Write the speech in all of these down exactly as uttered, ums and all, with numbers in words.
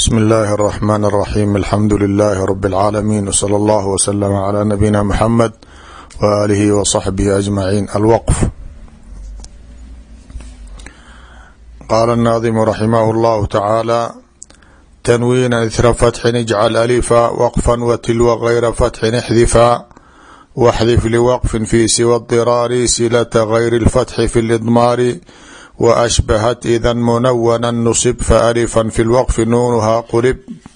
بسم الله الرحمن الرحيم الحمد لله رب العالمين وصلى الله وسلم على نبينا محمد وآله وصحبه أجمعين. الوقف. قال الناظم رحمه الله تعالى: تنوين إثر فتح اجعل ألفا وقفا وتلو غير فتح احذفا واحذف لوقف في سوى الضرار سلة غير الفتح في الإضمار وأشبهت إذا منونا نصب فألفا في الوقف نونها قلب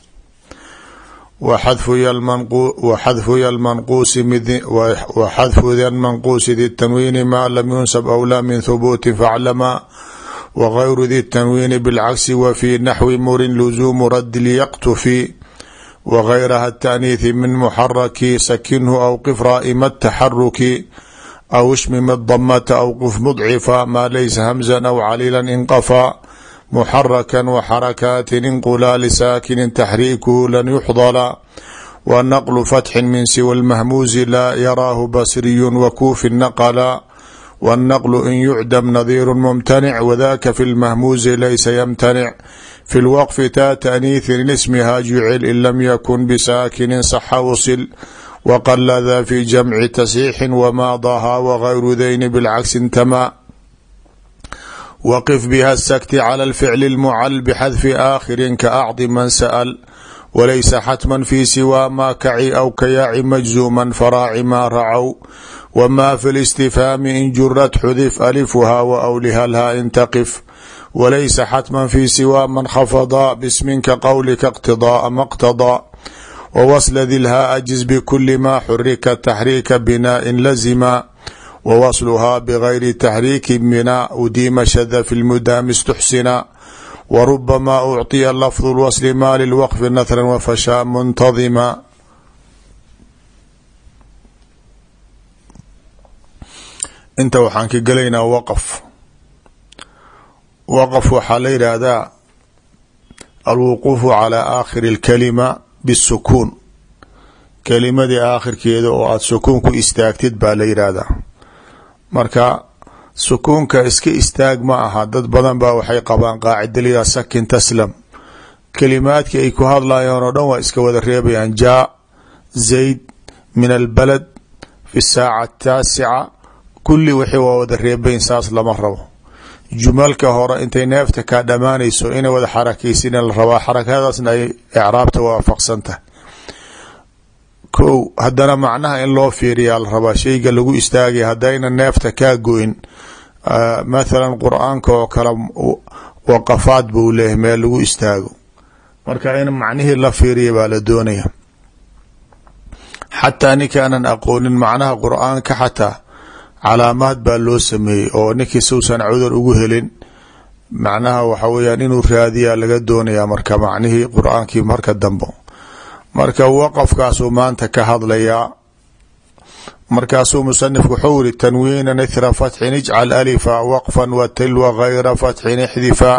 وحذف يا المنقوس وحذف ذا المنقوس ذي التنوين ما لم ينسب أولى من ثبوت فاعلما وغير ذي التنوين بالعكس وفي نحو مر لزوم رد ليقتفي وغيرها التأنيث من محرك سكنه أو قف رائم التحرك أو اشمم الضمة أو قف مضعفا ما ليس همزا أو عليلا انقفا محركا وحركات انقلا لساكن تحريكه لن يحضل والنقل فتح من سوى المهموز لا يراه بصري وكوف نقلا والنقل إن يعدم نظير ممتنع وذاك في المهموز ليس يمتنع في الوقف تا تأنيث اسمها جعل إن لم يكن بساكن صح وصل وقل ذا في جمع تسيح وماضاها وغير ذين بالعكس انتمى وقف بها السكت على الفعل المعل بحذف آخر كأعظ من سأل وليس حتما في سوى ما كعي أو كياع مجزوما فراع ما رعوا وما في الاستفهام إن جرت حذف ألفها وأولها الها انتقف وليس حتما في سوى من خفضا باسم كقولك اقتضاء ما اقتضى ووصل ذي الهاء أجز بكل ما حرك تحريك بناء لزما ووصلها بغير تحريك بناء أديم شذ في المدام استحسنا وربما أعطي اللفظ الوصل ما للوقف نثرا وفشاء منتظما. inta waxaan ka gelaynaa waqf. waqf waxaa la yidhaahdaa alwuquufu calaa aakhiri اlkalima bisukuun, kelimadii aakhirkeeda oo aada sukuun ku istaagtid baa la yidhaahdaa. marka sukuunka iska istaag ma aha, dad badan baa waxay qabaan qaacida la yidhahda sakin taslam, kelimaadkii ay ku hadlayaan oo dhan waa iska wada reebayaan. jaa zayd min albalad fi saaca ataasica, kulli wixii waa wada reebayn, saas lama rabo. jumalka hore intay neefta kaa dhamaanayso inay wada xarakaysin la rabaa, xarakadaasna ay icraabta waafaqsantahay. kow haddana macnaha in loo fiiriyaa la rabaa, shayga lagu istaagay haddayna neefta kaa goyn. mathalan qur-aanka oo kale waqafaad buu leeyahay meel lagu istaago, marka in macnihii la fiiriya baa la doonaya. xataa ninkaanan aqoonin macnaha qur-aanka xataa calaamaad baa loo sameeyey oo ninkii suusan cudur ugu helin macnaha waxa weyaan inuu raadiyaa laga doonayaa marka macnihii qur-aankii marka dambo. marka waqafkaasuu maanta ka hadlayaa. markaasuu musanifku wuxuu yiri tanwiinan ithra fatxin ijcal alifa waqfan watilwa gayra fatxin ixdifa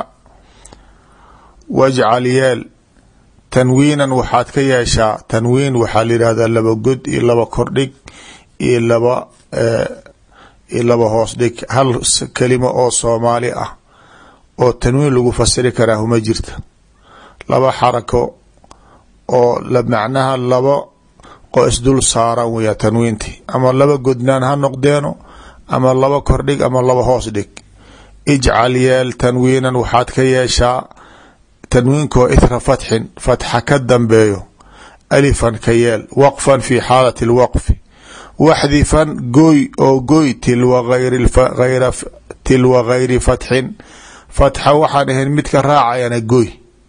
wajcal yeel tanwiinan waxaad ka yeeshaa. tanwiin waxaa la yidhahdaa laba god iyo laba kordhig iyo laba iyo laba hoos dhig. hal kelimo oo soomaali ah oo tanwiin lagu fasiri karaa huma jirta. laba xarako oo la macnaha laba qo isdul saaran weya tanwiintii, ama laba godnaan ha noqdeeno ama laba kordhig ama laba hoos dhig. ijcal yeel tanwiinan waxaad ka yeeshaa tanwiinkoo ithra fatxin fatxa ka dambeeyo alifan ka yeel waqfan fi xaalati lwaqfi waxdifan gooy oo gooy tilwa ayra tilwa gayri fatxin fatxa waxaan ahayn midka raacayana gooy.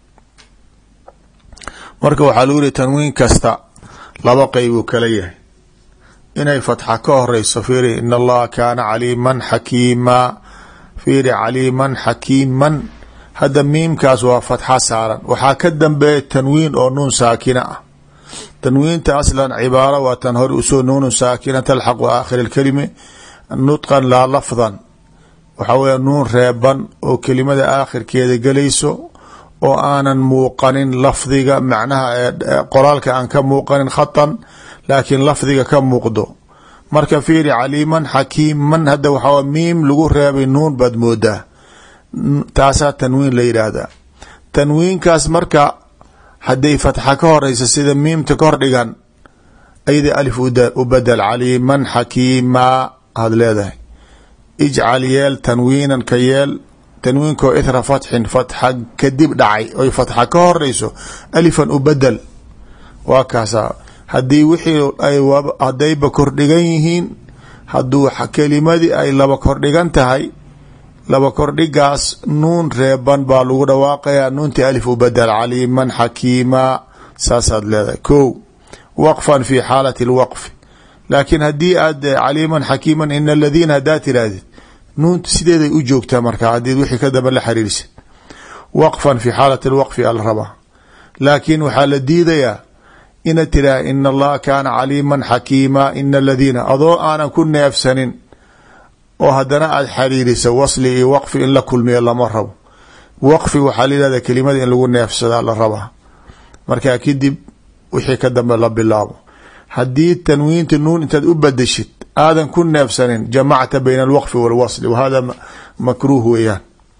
marka waxaa lagu yihi tanwiin kasta laba qeybuu kala yahay. inay fatxa ka horeyso fiiri in allaha kaana caliiman xakiima, fiiri caliiman xakiiman, hadda miimkaas waa fatxa saaran. waxaa ka dambeeya tanwiin oo nuun saakina ah. tanwiinta aslan cibaaro waa tan hore usoo nuunu saakina talxaqu aakhir alkalimi nutqan laa lafdan, waxaa weya nuun reeban oo kelimada aakhirkeeda gelayso oo aanan muuqanin lafdiga, macnaha qoraalka aan ka muuqanin khatan, laakiin lafdiga ka muuqdo. marka fiiri caliiman xakiiman, hadda waxaa miim lagu reebay nuun baad moodaa, taasaa tanwiin la yidhaahdaa. tanwiinkaas marka hadday fatxa ka horeysa sida miimta ka hor dhigan ayada alif u badel caliiman xakiimaa aad leedahay. ijcal yeel tanwiinan ka yeel tanwiinkoo ithra fatxin fatxa kadib dhacay oy fatxa ka horeyso alifan u badel. waa kaasa haddii wixii ay haddayba kordhigan yihiin hadduu kelimadii ay laba kordhigan tahay laba kordhigaas nuun reeban baa lagu dhawaaqayaa nuuntii alif u badel caliiman xakiimaa saasaad leedahay. ko waqfan fi xaalati lwaqfi laakiin haddii aad caliiman xakiiman in aladiina haddaad tirahdid nuunta sideeday u joogtaa markaa haddii wixii ka damba la xiriirsid waqfan fi xaalati lwaqfi ala rabaa. laakiin waxaa la diidayaa inaad tiraha in allaha kaana caliiman xakiima ina aladiina adoo aanan ku neefsanin oo haddana aad xiriirisa wasli iyo waqfi in la kulmiyo lama rabo. waqfi waxaa la yihahda kelimada in lagu neefsadaa la rabaa markaa kadib wixii ka dambe la bilaabo. haddii tanwiinta nuun intaad u badashid aadan ku neefsanin jamacta bayna alwaqfi walwasli wahada makruuh weeyaan.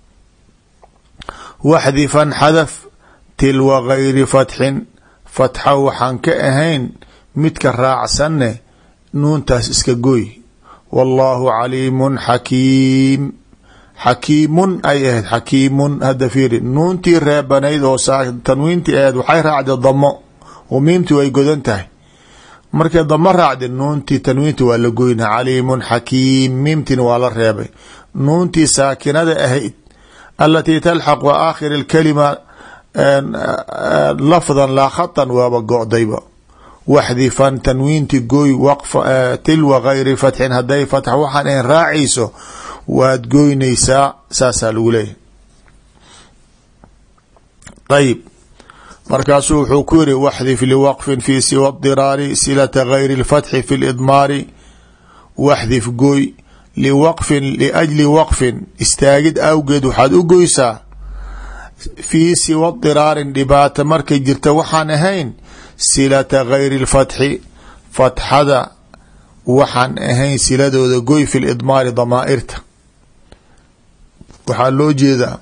waxdifan xadaf tilwa gayri fatxin fatxa waxaan ka ahayn midka raacsanne nuuntaas iska gooy. wallaahu caliimun xakiim xakiimun ay ahayd xakiimun hadda fiiri nuuntii reebanayd oo tanwiintii ahayd waxay raacday damo oo miimtii way godan tahay markay damo raacday nuuntii tanwiinti waa la goyna caliimun xakiim miimtiina waa la reebay. nuuntii saakinada ahayd alatii talxaqu aakhir اlkalima lafdan laa khatan waaba go-dayba. waxdifan tanwiinti gooy tilwa gayri fatxin hadday fatx waxaan ahayn raacayso waad goynaysaa saasaa lagu leeyahay. ayib markaasuu wuxuu ku yiri waxdif liwaqfin fi siwa diraari silata gayri اlfatxi fi lidmaari. waxdif gooy liwaqfin liajli waqfin istaagid awgeed waxaad u goysaa fii siwa diraarin dhibaata markay jirta waxaan ahayn silata gayri اlfatxi fatxada waxaan ahayn siladooda goy fi lidmaari damaa'irta. waxaa loo jeedaa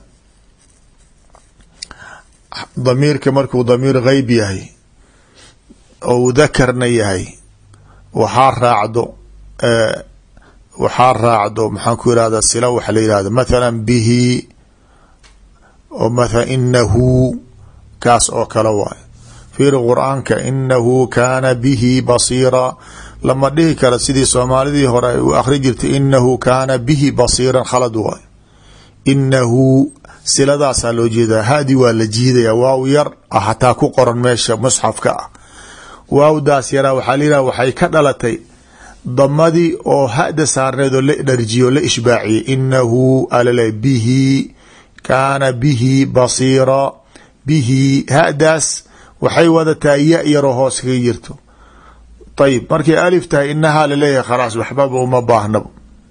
damiirka markuu damiir geyb yahay ou dakarna yahay waxaa raacdo waxaa raacdo maxaan ku irahda sila waxa la yihahda mathala bihi oo mathala inahu kaas oo kale waay. fiiri qur-aanka inahu kaana bihi basiira lama dhihi karo sidii soomaalidii hore ay u akhri jirtay inahu kaana bihi basiiran khalad waay. inahu siladaasaa loo jeedaa haadi waa la jiidaya waaw yar ah hataa ku qoran meesha musxafka ah. waawdaas yaraa waxaa la yidhaha waxay ka dhalatay damadii oo hada saarneed oo la dharjiyo la ishbaaciyey inahu alale bihi kaana bihi basiira bihi hadaas waxay wadataa ya yaroo hoos kaga jirto. ayib markay alif tahay inahaa laleeyahay khalaas waxbaba uma baahnabo.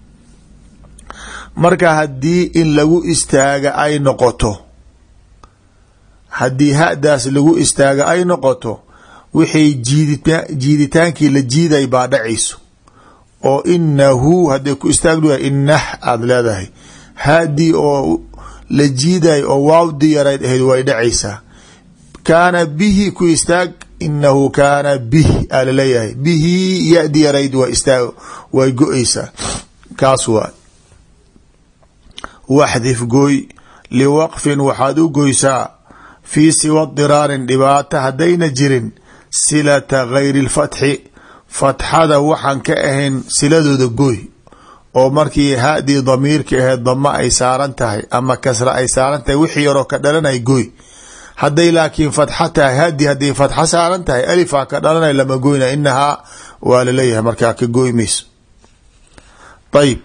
marka haddii in lagu istaaga ay noqoto haddii hadaas lagu istaaga ay noqoto wixii jiidita jiiditaankii la jiiday baa dhacayso oo inahu hadday ku istaagdua inah aada leedahay haadii oo la jiiday oo waawdi yarayd ahayd way dhacaysaa. kaana bihi ku istaag inahu kaana bih aa laleeyahay bihi yadi yarayd waa istaag way go-aysaa kaas waa. waxdif gooy liwaqfin waxaad u goysaa fii siwa diraarin dhibaata haddayna jirin silata gayri اlfatxi fatxada waxaan ka ahayn siladooda gooy oo markii haadii damiirka ahayd dama ay saaran tahay ama kasra ay saaran tahay wixii yaroo ka dhalanay gooy. hadday laakiin fatxa tahay haadii hadday fatxa saaran tahay alifaa ka dhalanay lama goyna inahaa waa laleeyahay markaa ka gooy mayso. ayib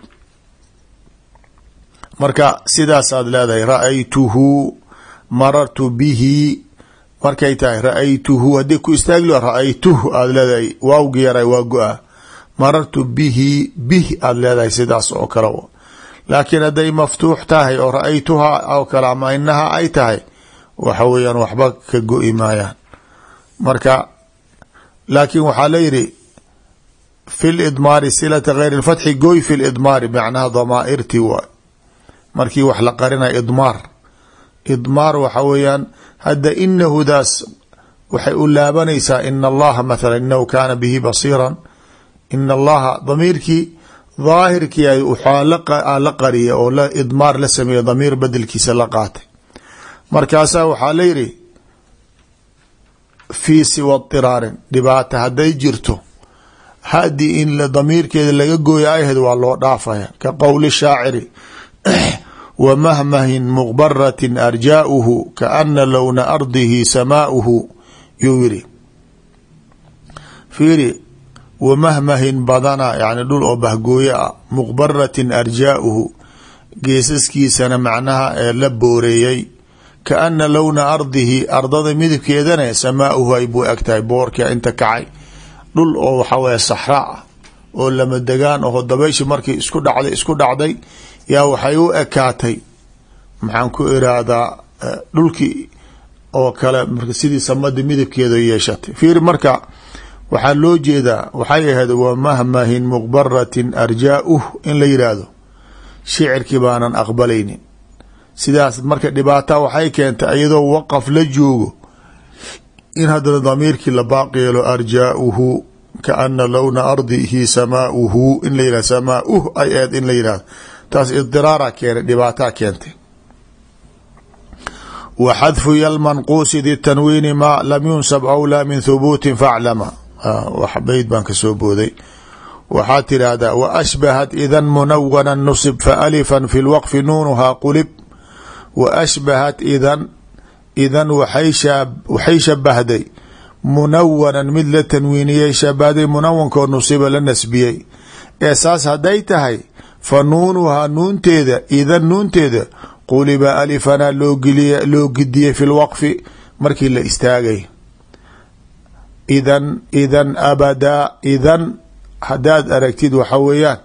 marka sidaasaad leedahay ra-aytuhu marartu bihi markay tahay ra-aytuhu haddii ku istaaglo ra-aytuhu aada leedahay waawgi yaray waa go-a marartu bihi bih aada leedahay sidaas oo kale. laakiin hadday maftuux tahay oo ra-aytuha oo kale ama inaha ay tahay waxa weeyaan waxba ka go-i maayaan. marka laakiin waxaa la yidhi fi lidmaari silata gayri اlfatxi goy fi lidmaari macnaha damaa'irtii waay. markii wax la qarinay idmaar idmaar waxa weeyaan hadda inahudaas waxay u laabanaysaa in allaha mathala inahu kaana bihi basiiran. in allaha damiirkii daahirkii ay waxaa la qariya oo la idmaar la sameeya damiir bedelkiisa la qaatay. markaasaa waxaa la yidhi fii siwa diraarin dhibaata hadday jirto hadii in damiirkeeda laga gooya ayaheed waa loo dhaafaya. ka qowli shaaciri wamahmahin muqbaratin arjaauhu kaana lowna ardihi samaauhu yuu yidhi. fiiri wamahmahin badana yani dhul oo bahgooye ah, muqbaratin arjaauhu geesaskiisana macnaha ee la booreeyey, kaana lowna ardihi ardada midabkeedana samaauhu ay buu egtahay boorkia inta kacay. dhul oo waxaa weye saxraa ah oo lama degaan aho dabayshi markii isku dhacday isku dhacday yaa waxay u ekaatay maxaan ku iraahdaa dhulkii oo kale marka sidii samada midabkeeda yeeshatay. fiiri marka waxaa loo jeedaa waxay ahayd wamahmahin muqbaratin arjaauh in la yidhaahdo shicirkii baanan aqbalaynin. sidaas marka dhibaata waxay keentay iyadoo waqaf la joogo in haddana damiirkii la baaqi yeelo arjaauhu kaana lowna ardihi samaauhu in la yihahdo samaauh ay ahayd in la yidhahdo. taas idiraara keenay dhibaataa keentay. wa xadfu yalmanquusi di tanwiini ma lam yunsab awlaa min thubuutin faclama. wax bayd baan ka soo booday. waxaa tidhaahdaa wa ashbahat idan munawana nusib faalifan fi lwaqfi nuunuhaa qulib. wa ashbahat idan idan waxay shabahday munawanan mid la tanwiiniyey shabahday munawankoo nusiba la nasbiyey. ee saas hadday tahay fa nuunuhaa nuunteeda idan nuunteeda quliba alifana loo gidiyey fi lwaqfi markii la istaagay. idan idan abadaa idan haddaad aragtid waxa weeyaan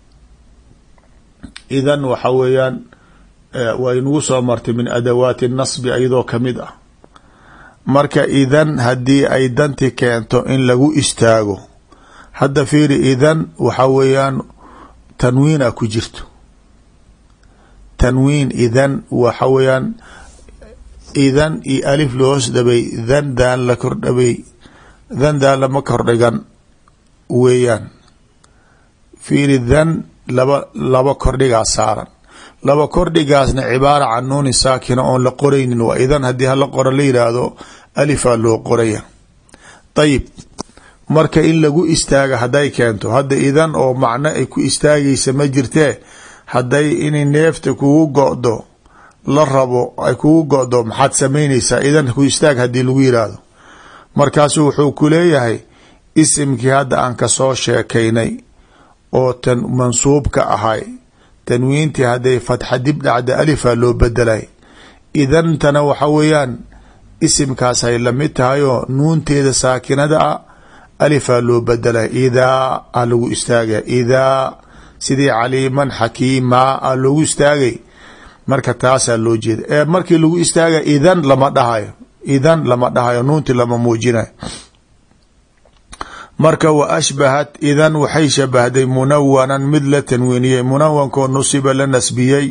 idan waxa weeyaan way nagu soo martay min adawaati nasbi iyadoo kamid ah. marka idan haddii ay danti keento in lagu istaago, hadda fiiri idan waxa weeyaan tanwiin a ku jirto. tanwiin idan waxa weeyaan idan iyo alif loos dhabay dan daan la kordhabay dan daan lama kordhigan weeyaan. fiiri dan laba laba kordhigaa saaran, laba kordhigaasna cibaara can nuuni saakina oon la qoraynin waa idan haddii hala qoro la yidhaahdo alifaa loo qoraya. ayib marka in lagu istaaga hadday keento hadda idan oo macno ay ku istaagaysa ma jirtee hadday inay neefta kugu go-do la rabo ay kugu go-do maxaad samaynaysaa idan ku istaag haddii lagu yidhaahdo. markaasu wuxuu ku leeyahay isimkii hadda aan ka soo sheekaynay oo tan mansuubka ahay tanwiintii hadday fatxa dib dhacda alifaa loo bedelay. idantana waxa weeyaan isimkaas ay lamid tahay oo nuunteeda saakinada ah alifaa loo bedelay. idaa a lagu istaagay idaa sidii caliiman xakiima a loogu istaagay. marka taasaa loo jeeda ee markii lagu istaaga idan lama dhahayo idan lama dhahayo nuunti lama muujinayo. marka wa ashbahat idan waxay shabahday munawanan mid la tanwiiniyey munawankoo nusiba la nasbiyey.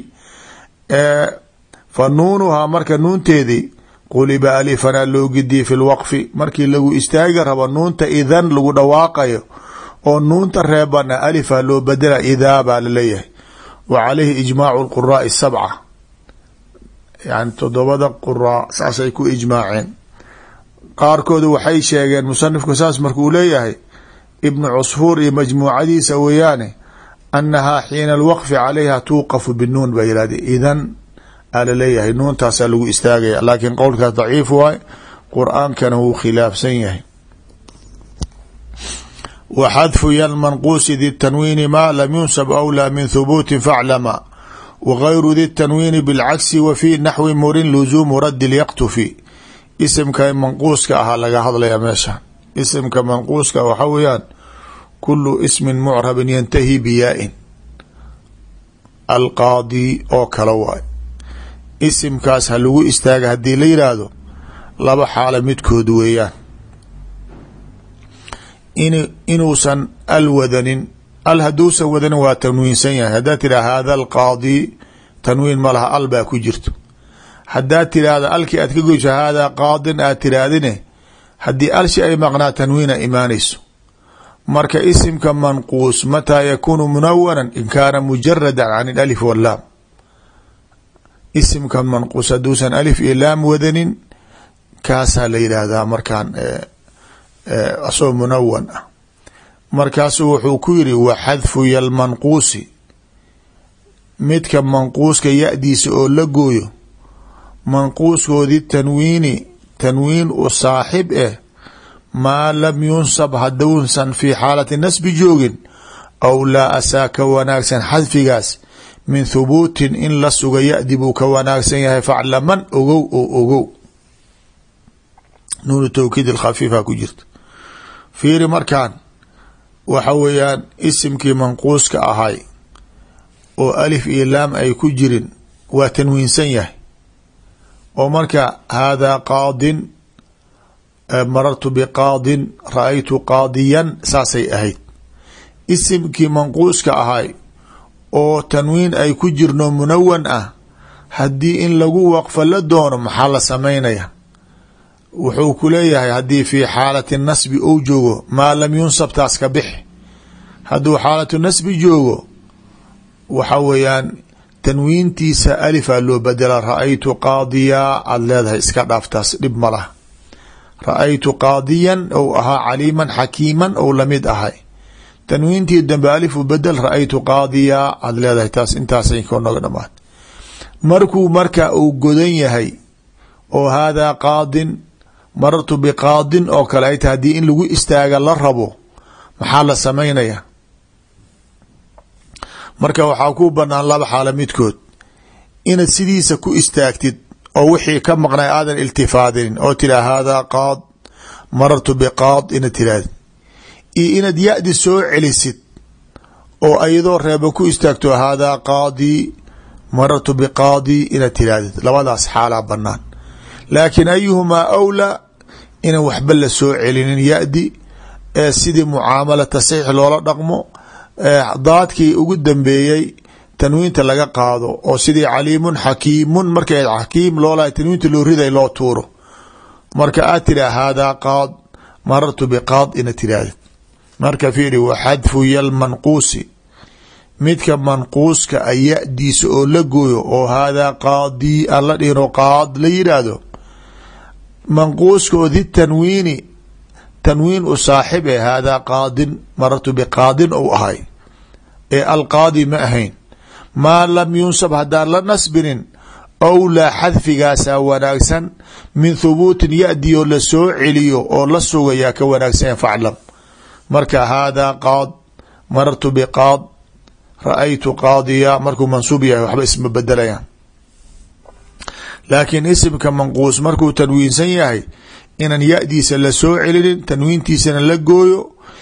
fa nuunuhaa marka nuunteedii quliba alifana loo gidiyey fi lwaqfi markii lagu istaagi rabo nuunta idan lagu dhawaaqayo oo nuunta reebana alifa loo bedela idaa baa laleeyahay. wa calayhi ijmaacu lquraai sabca yani todobada quraa saasay ku ijmaaceen. qaarkooda waxay sheegeen musanifku saas markuu leeyahay ibnu cusfuur iyo majmuucadiisa weeyaane annahaa xiina alwaqfi calayha tuuqafu binuun baa yihahde idan aa laleeyahay nuuntaasaa lagu istaagaya laakiin qowlkaas daciif waay qur-aankana wuu khilaafsan yahay. wa xadfu yalmanquusi di tanwiini maa lam yunsab awlaa min thubuutin faclama wa gayru di tanwiini bilcagsi wa fii naxwi murin luzuumu raddi lyaqtufi. isimka manquuska ahaa laga hadlaya meesha. isimka manquuska waxa weeyaan kulu ismin mucrabin yantahi biyaa-in alqaadi oo kale waay. isimkaas ha lagu istaaga haddii la yidhaahdo laba xaalo midkood weeyaan. in inuusan al wadanin al hadduusan wadanin waa tanwiinsan yahay. haddaad tidhahda hada alqaadi tanwiin ma laha al baa ku jirto. haddaad tidhaahda alkii aad ka goyso haadaa qaadin aad tidhaahdine haddii alshi ay maqnaa tanwiina imaanayso. marka isimka manquus mataa yakunu munawanan in kaana mujaradan can alif walaam. isimka manquus hadduusan alif iyo laam wadanin kaasaa la yidhaahdaa markaan asoo munawan ah. markaasuu wuxuu ku yiri wa xadfu yalmanquusi midka manquuska ya-diisa oo la gooyo manquuskoodii tanwiini tanwiin u saaxib eh maa lam yunsab haduunsan fii xaalati nasbi joogin aw laa asaa ka wanaagsan xadfigaas min thubuutin in la suga ya-di buu ka wanaagsan yahay faclaman ogow oo ogow. nuunu tawkiid alkhafiifa ku jirta. fiiri markaan waxa weeyaan isimkii manquuska ahay oo alif iyo laam ay ku jirin waa tanwiinsan yahay oo marka haadaa qaadin marartu biqaadin ra-aytu qaadiyan saasay ahayd. isimkii manquuska ahay oo tanwiin ay ku jirno munawan ah haddii in lagu waqfa la doono maxaa la samaynaya? wuxuu ku leeyahay haddii fii xaalati nasbi ou joogo maa lam yunsab taas ka bixi. hadduu xaalatu nasbi joogo waxa weeyaan tanwiintiisa alifaa loo bedela. ra-aytu qaadiyaa aada leedahay iska dhaaftaas dhib ma laha. ra-aytu qaadiyan ou ahaa caliiman xakiiman ou lamid ahay tanwiintii dambe alif u bedel ra-aytu qaadiyaa aada leedahay taas intaasay konaga dhamaad. markuu marka uu godan yahay oo haadaa qaadin marartu biqaadin oo kale ay tahay haddii in lagu istaaga la rabo maxaa la samaynaya? marka waxaa ku banaan laba xaalo midkood inaad sidiisa ku istaagtid oo wixii ka maqnay aadan iltifaadinin oo tira haadaa qaad marartu biqaad inaad tirahdid, iyo inaad ya-di soo celisid oo ayadoo reeba ku istaagto haadaa qaadii marartu biqaadii inaad tirahdid. labadaas xaalaa banaan. laakiin ayuhumaa awlaa inaan waxba la soo celinin ya-di ee sidii mucaamala tasxiix loola dhaqmo daadkii ugu dambeeyey tanwiinta laga qaado oo sidii caliimun xakiimun markay xakiim loolahay tanwiinta loo riday loo tuuro. marka aad tira haadaa qaad marartu biqaad inaad tirahdid. marka fiiri wa xadfu yalmanquusi midka manquuska a ya-diisa oo la gooyo oo haadaa qaadii aan la dhihin oo qaad la yidhaahdo manquuska oo di tanwiini tanwiin u saaxib ee haadaa qaadin marartu biqaadin ou ahay ee alqaadi ma ahayn. maa lam yunsab haddaan la nasbinin awlaa xadfigaasaa wanaagsan min thubuutin ya-di oo la soo celiyo oo la sugayaa ka wanaagsan faclam. marka haadaa qaad marartu biqaad ra-aytu qaadiya markuu mansuub yahay waxba isma bedelayaan. laakiin isimka manquus markuu tanwiinsan yahay inaan ya-diisa la soo celinin tanwiintiisana la gooyo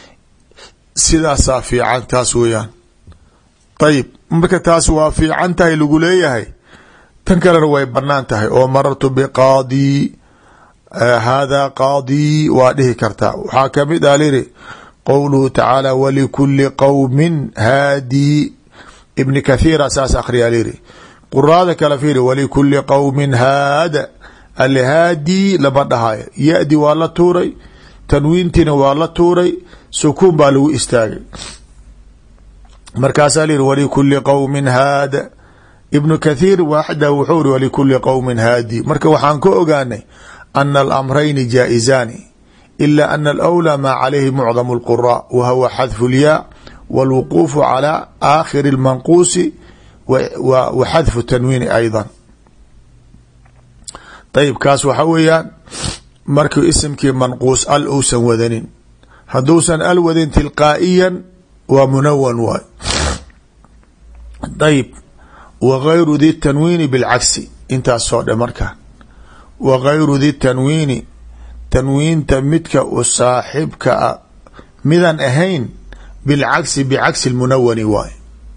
sidaasaa fiican. taas weeyaan. ayib marka taas waa fiican tahay lagu leeyahay. tan kalena way banaan tahay oo marartu biqaadii haadaa qaadii waa dhihi kartaa. waxaa kamid ah liri qowluhu tacaala walikuli qowmin haadii ibni kathiira saas akhriyaa liri. quraada kale fiiri walikuli qowmin haada alhaadii lama dhahayo ya-di waa la tuuray tanwiintiina waa la tuuray sukuun baa lagu istaagay. markaasaa liri walikuli qowmin haada. ibnu kathiir waxda wuxuu ri walikuli qowmin haadi. marka waxaan ka ogaanay ana alamrayni jaa'izaani ila ana alawlaa maa calayhi mucdamu اlquraa wa huwa xadfu lyaa wاlwuquufu calى aakhiri اlmanquusi wa xadfu tanwiini ayضa. ayib kaas waxa weeyaan markuu isimkii manquus al uusan wadanin. hadduusan al wadin tilqaa'iyan waa munawan waay. ayib wagayru di tanwiini bilcagsi intaas soo dhe markaan wagayru di tanwiini tanwiinta midka u saaxibka a midan ahayn bilcagsi bicagsi lmunawani waay.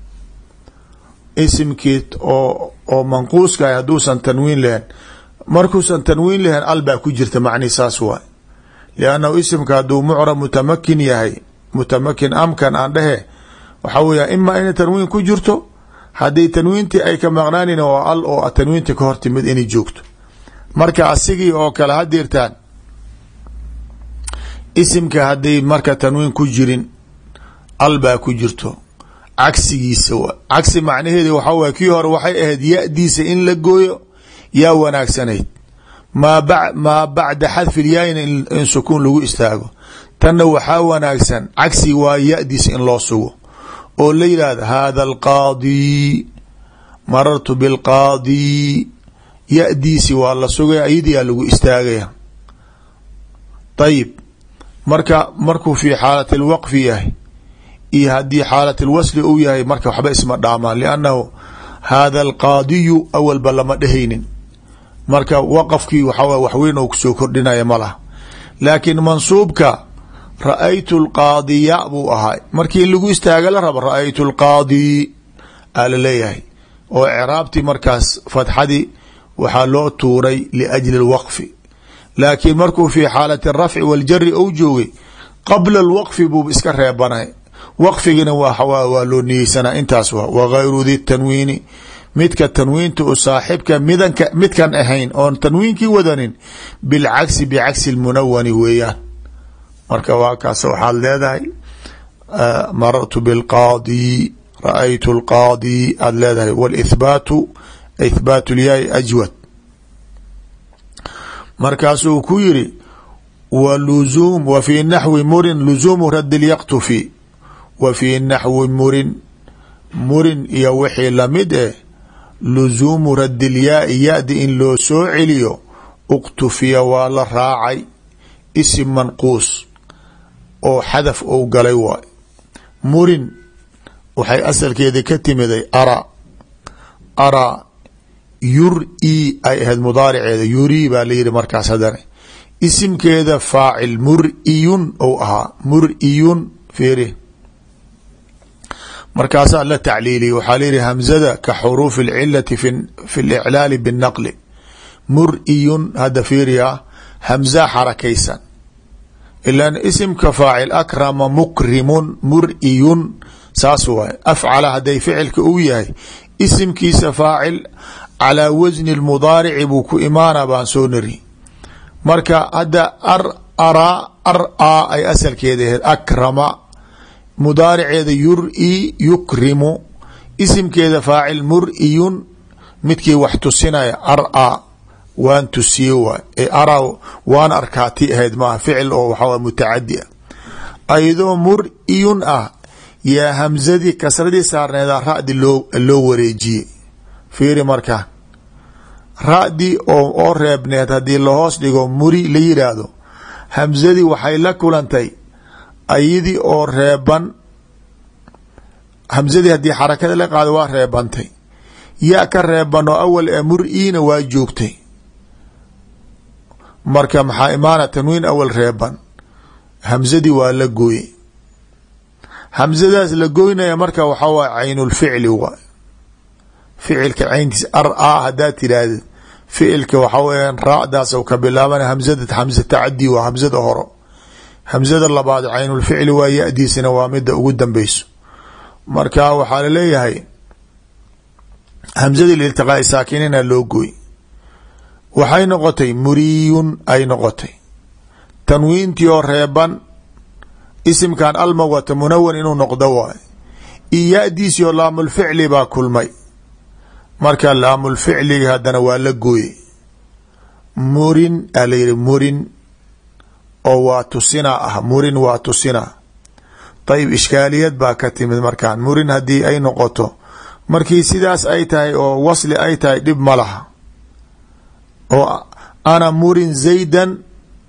isimkii oo oo manquuska ah hadduusan tanwiin lahayn markuusan tanwiin lahayn al baa ku jirta macni saas waay. liannahu isimka hadduu mucrab mutamakin yahay mutamakin amkan aan dhehe waxaa weeya imaa inay tanwiin ku jirto haddii tanwiintii ay ka maqnaanin oo al oo tanwiinta ka hor timid inay joogto. marka asigii oo kale hadirtaan isimka hadday marka tanwiin ku jirin al baa ku jirto cagsigiisa wa cagsi macnaheeda waxaa waye kii hore waxay ahayd ya-diisa in la gooyo yaa wanaagsanayd maa ba maa bacda xadfi lyaayna in sukuun lagu istaago tanna waxaa wanaagsan cagsi waa ya-diisa in loo sugo oo la yidhaahdo hada alqaadi marartu bilqaadi ya-diisi waa la sugaya ayadiyaa lagu istaagaya ayib marka markuu fi xaalat alwaqfi yahay iyo haddii xaalat alwasli uu yahay marka waxba isma dhaamaan liannahu hada alqaadiyu awalba lama dhehaynin marka waqafkii waxaa waxweyn oo kusoo kordhinaya ma laha laakiin mansuubka ra-aytu alqaadiya buu ahaa markii in lagu istaaga la rabo ra-aytu alqaadi aa la leeyahay oo ciraabtii markaas fatxadii waxaa loo tuuray liajli alwaqfi laakiin markuu fi xaalati alrafci waljari ou joogay qabla alwaqfi buu iska reebanay waqfigina waa loo niyeysanaa intaas wa wagayru di tanwiini midka tanwiinta u saaxibka midanka midkan ahayn oon tanwiinkii wadanin bilcagsi bicagsi lmunawani weeyaan marka waa kaas waxaad leedahay marartu bilqaadi ra-aytu alqaadi aad leedahay wاlithbaatu ithbaat lyaai ajwad markaasuu ku yiri wluzum wa fi naxwi murin luzuumu radi lyaqtufi wa fi naxwi murin murin iyo wixii lamid eh luzuumu radi lyaai ya-di in loo soo celiyo uqtufiya waa la raacay isim manquus oo xadaf ou galay waay murin waxay asalkeeda ka timiday ara ara yur-i ay ahayd mudaariceeda yuri baa la yihi markaas haddana isimkeeda faacil mur-iyun ou ahaa mur-iyun fiiri markaasaa la tacliiliya waxaa layihi hamzada ka xuruufi اlcilati fi اliclaali biالnaqli mur-iyun hadda fiiriya hamza xarakaysan ilan isimka faacil akrama mukrimun mur-iyun saas waay afcala hadday ficilka uu yahay isimkiisa faacil calaa wasni اlmudaarici buu ku imaana baan soo nari marka hadda ar araa ar a ay asalkeeda ahayd akrama mudaariceeda yur-i yukrimu isimkeeda faacil mur-iyun midkii wax tusinaya ar a waan tusiye waay ee ara waan arkaati ahayd maaha ficil oo waxaa mutacadi ah ayadoo mur-iyun ah yaa hamzadii kasradii saarneeda ra-di loo loo wareejiyey fiiri markaa ra-dii oo oo reebneed haddii lahoos dhigo muri la yidhaahdo hamzadii waxay la kulantay ayadii oo reeban hamzadii haddii xarakada la qaado waa reebantay ya ka reeban oo awal ee mur-iina waa joogtay marka maxaa imaana tanwiin awal reeban hamzadii waa la gooye hamzadaas la goynaya marka waxaa waay caynulficli waay ficilka cayntiisa ar a haddaad tiraahdeed ficilka waxaa weeyaan ra-daas ou ka bilaabana hamzada hamza tacadi waa hamzada horo hamzada labaad caynulficli waa ya-diisana waa mida ugu dambeyso marka waxaa laleeyahay hamzadii liiltiqaai saakinina loo gooy waxay noqotay muriyun ay noqotay tanwiintii oo reeban isimkan alma wata munawan inuu noqdo waay iyo ya-diisii oo laamulficli baa kulmay marka laamulficliga haddana waa la gooyey murin aa la yihi murin oo waa tusina ah murin waa tusina ayib ishkaaliyad baa ka timid markaan murin haddii ay noqoto markii sidaas ay tahay oo wasli ay tahay dhib ma laha oo ana murin zaydan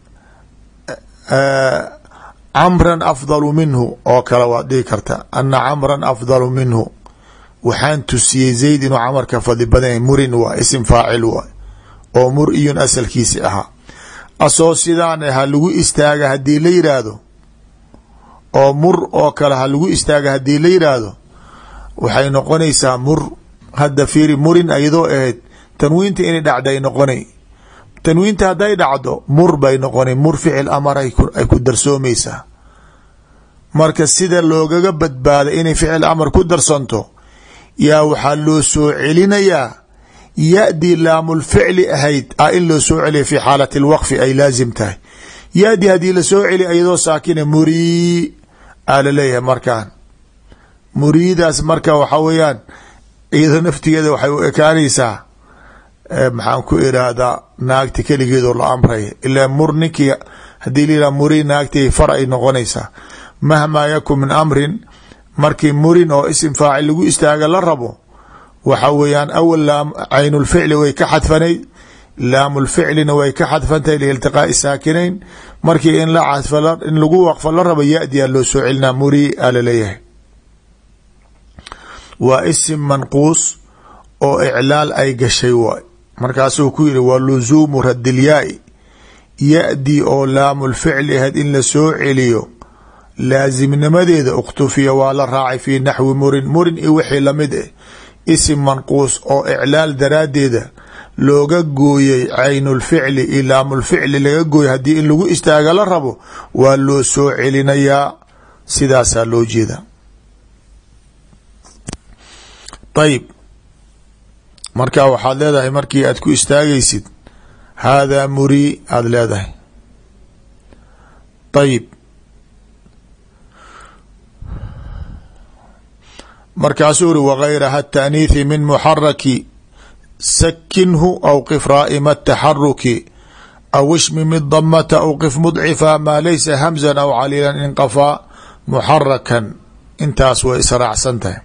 camran afdalu minhu oo kale waad dhihi karta ana camran afdalu minhu waxaan tusiyey zayd inuu camarka fadli badan yahay murin waa isim faacil waay oo mur-iyun asalkiisi ahaa asoo sidaan ha lagu istaaga haddii la yidhaahdo oo mur oo kale ha lagu istaaga haddii la yidhaahdo waxay noqonaysaa mur hadda fiiri murin ayadoo ahayd tanwiinta inay dhacday noqonay tanwiinta hadday dhacdo mur bay noqonay mur ficil amar ay ku darsoomaysaa marka sida loogaga badbaada inay ficil amar ku darsanto yaa waxaa loo soo celinayaa ya-dii laamulficli ahayd a in loo soo celiya fi xaalati alwaqfi ay laazim tahay ya-dii haddii lasoo celi iyadoo saakina murii aa laleeyahay markaan muriidaas marka waxa weeyaan iyadoo naftigeeda waxay u ekaanaysaa maxaan ku iraahdaa naagti keligeedoo la amraya ilaa mur ninkii haddii layidhaha muri naagtii far ay noqonaysaa mahmaa yakun min amrin markii murin oo isim faacil lagu istaaga la rabo waxa weeyaan awal laam caynulficli way ka xadfanayd laamulficlina way ka xadfantahay liiltiqaa'i saakinayn markii in la cadfa in lagu waqfo la rabo ya-di aa loo soo celinaa muri aa laleeyahay waa isim manquus oo iclaal ay gashay waay markaasuu ku yihi wa luzuumu radilyaai ya-dii oo laamulficli ahayd in la soo celiyo laasimnimadeeda ukhtufiya waa la raacay fii naxwi murin murin iyo wixii lamid ah isim manquus oo iclaal daraaddeeda looga gooyey caynulficli iyo laamulficli laga gooyey haddii in lagu istaaga la rabo waa loo soo celinayaa sidaasaa loo jeeda ayib marka waxaad leedahay markii aad ku istaagaysid haadaa murii aada leedahay ayib markaasuu uri wagayraha taaniithi min muxaraki sakinhu aw qif raa'ima taxaruki aw ishmimi damata aw qif mudcifa maa laysa hamzan aw caliilan inqafaa muxarakan intaas way israacsan tahay